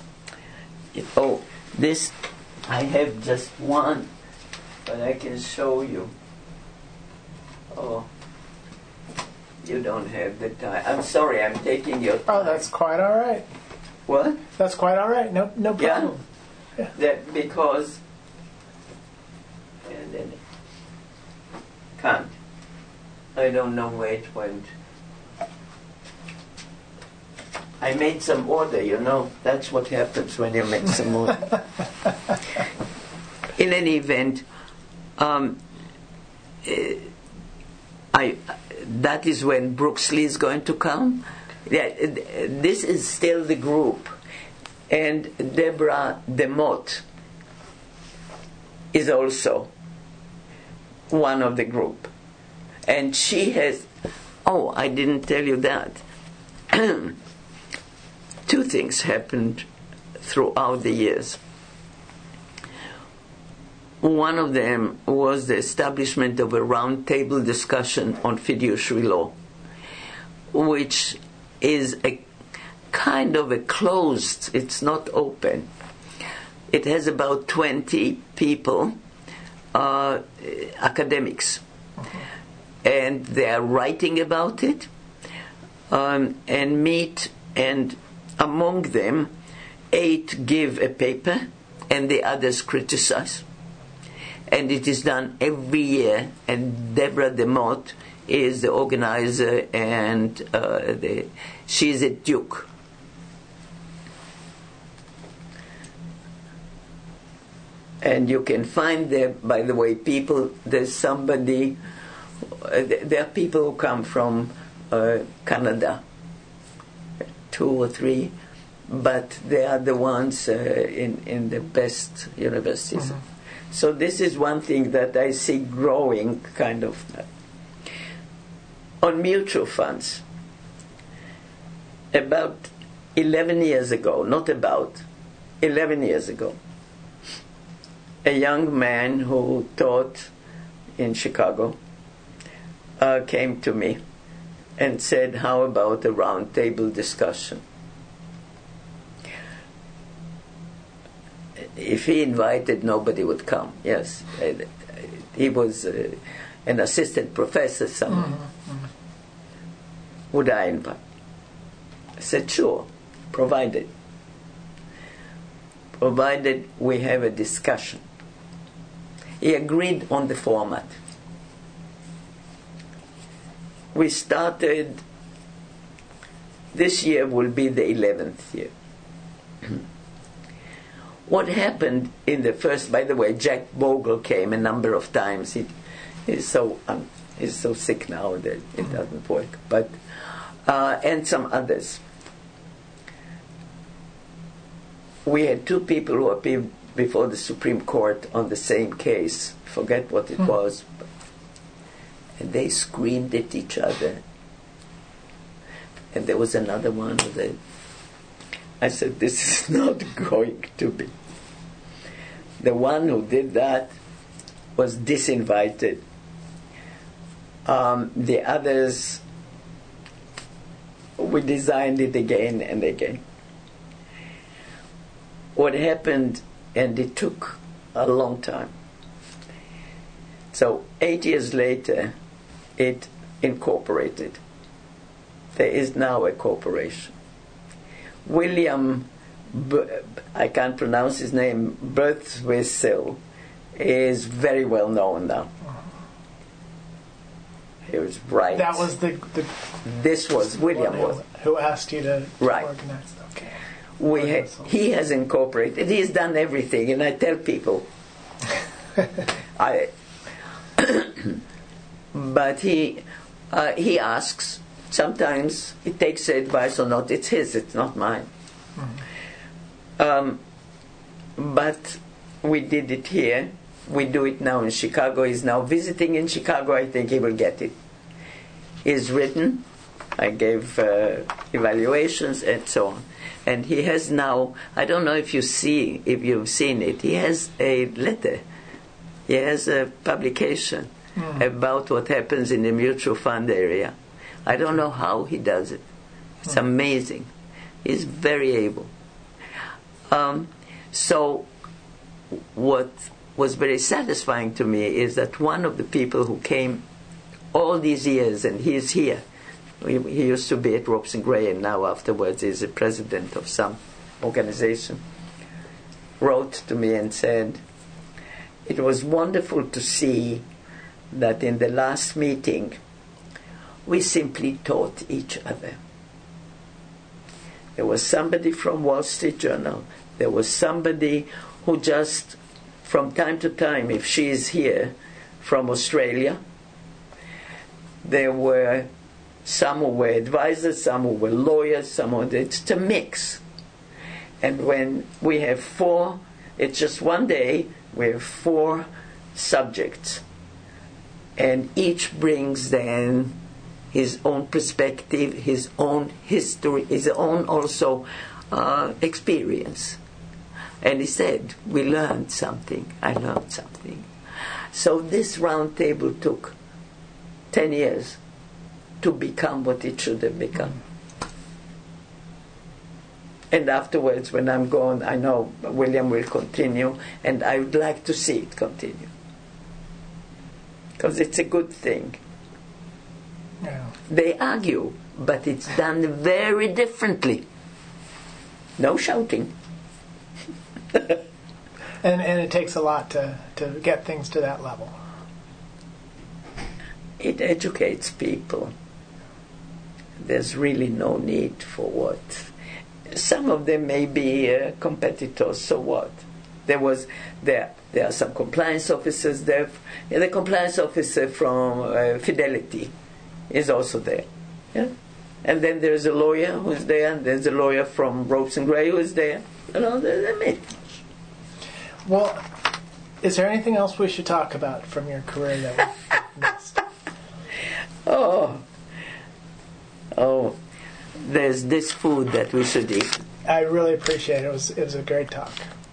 this, I have just one, but I can show you. Oh. You don't have the time. I'm sorry, I'm taking your time. Oh, that's quite all right. What? That's quite all right. No problem. Yeah? That because... And then... Can't. I don't know where it went. I made some order, you know. That's what happens when you make some order. In any event, that is when Brooks Lee is going to come. Yeah, this is still the group. And Deborah DeMott is also one of the group. And she has... Oh, I didn't tell you that. Two things happened throughout the years. One of them was the establishment of a roundtable discussion on fiduciary law, which is kind of a closed, it's not open. It has about 20 people, academics, and they are writing about it, and meet, and among them 8 give a paper and the others criticize. And it is done every year, and Deborah DeMott is the organizer, and she's at Duke. And you can find there, by the way, people, there are people who come from Canada, 2 or 3, but they are the ones in the best universities. Mm-hmm. So this is one thing that I see growing kind of. On mutual funds, about 11 years ago, 11 years ago, a young man who taught in Chicago came to me and said, how about a round table discussion? If he invited, nobody would come. Yes, he was an assistant professor somewhere. Mm-hmm. Would I invite? I said, sure, provided we have a discussion. He agreed on the format. We started, this year will be the 11th year. What happened in the first, by the way, Jack Bogle came a number of times. He's so sick now that it doesn't work. But and some others. We had 2 people who appeared before the Supreme Court on the same case. Forget what it was. And they screamed at each other. And there was another one who said, I said, this is not going to be. The one who did that was disinvited. The others, we designed it again and again. What happened, and it took a long time. So 8 years later, it incorporated. There is now a corporation. William, I can't pronounce his name, Birthwhistle, is very well known now. He was right. That was This was William who asked you to right. organize. Okay. He has incorporated. He's done everything, and I tell people, but he asks. Sometimes he takes advice or not. It's his. It's not mine. Mm-hmm. But we did it here. We do it now in Chicago. He's now visiting in Chicago. I think he will get it. He's written. I gave evaluations and so on. And he has now, I don't know if you've seen it, he has a letter. He has a publication about what happens in the mutual fund area. I don't know how he does it. It's amazing. He's very able. So what was very satisfying to me is that one of the people who came all these years, and he's here, he used to be at Ropes and Gray, and now afterwards is a president of some organization, wrote to me and said, it was wonderful to see that in the last meeting we simply taught each other. There was somebody from Wall Street Journal. There was somebody who just, from time to time, if she is here, from Australia. There were some who were advisors, some who were lawyers, some who were, it's a mix. And when we have 4, it's just one day, we have 4 subjects. And each brings then his own perspective, his own history, his own also experience. And he said, we learned something, I learned something. So this round table took 10 years to become what it should have become. And afterwards, when I'm gone, I know William will continue, and I would like to see it continue. Because it's a good thing. Yeah. They argue, but it's done very differently. No shouting. And it takes a lot to get things to that level. It educates people. There's really no need for what. Some of them may be competitors, so what? There are some compliance officers there. The compliance officer from Fidelity is also there. Yeah? And then there's a lawyer who's there, and there's a lawyer from Ropes and Gray who's there. You know, they're me. Well, is there anything else we should talk about from your career that we missed? Oh, there's this food that we should eat. I really appreciate it. It was a great talk.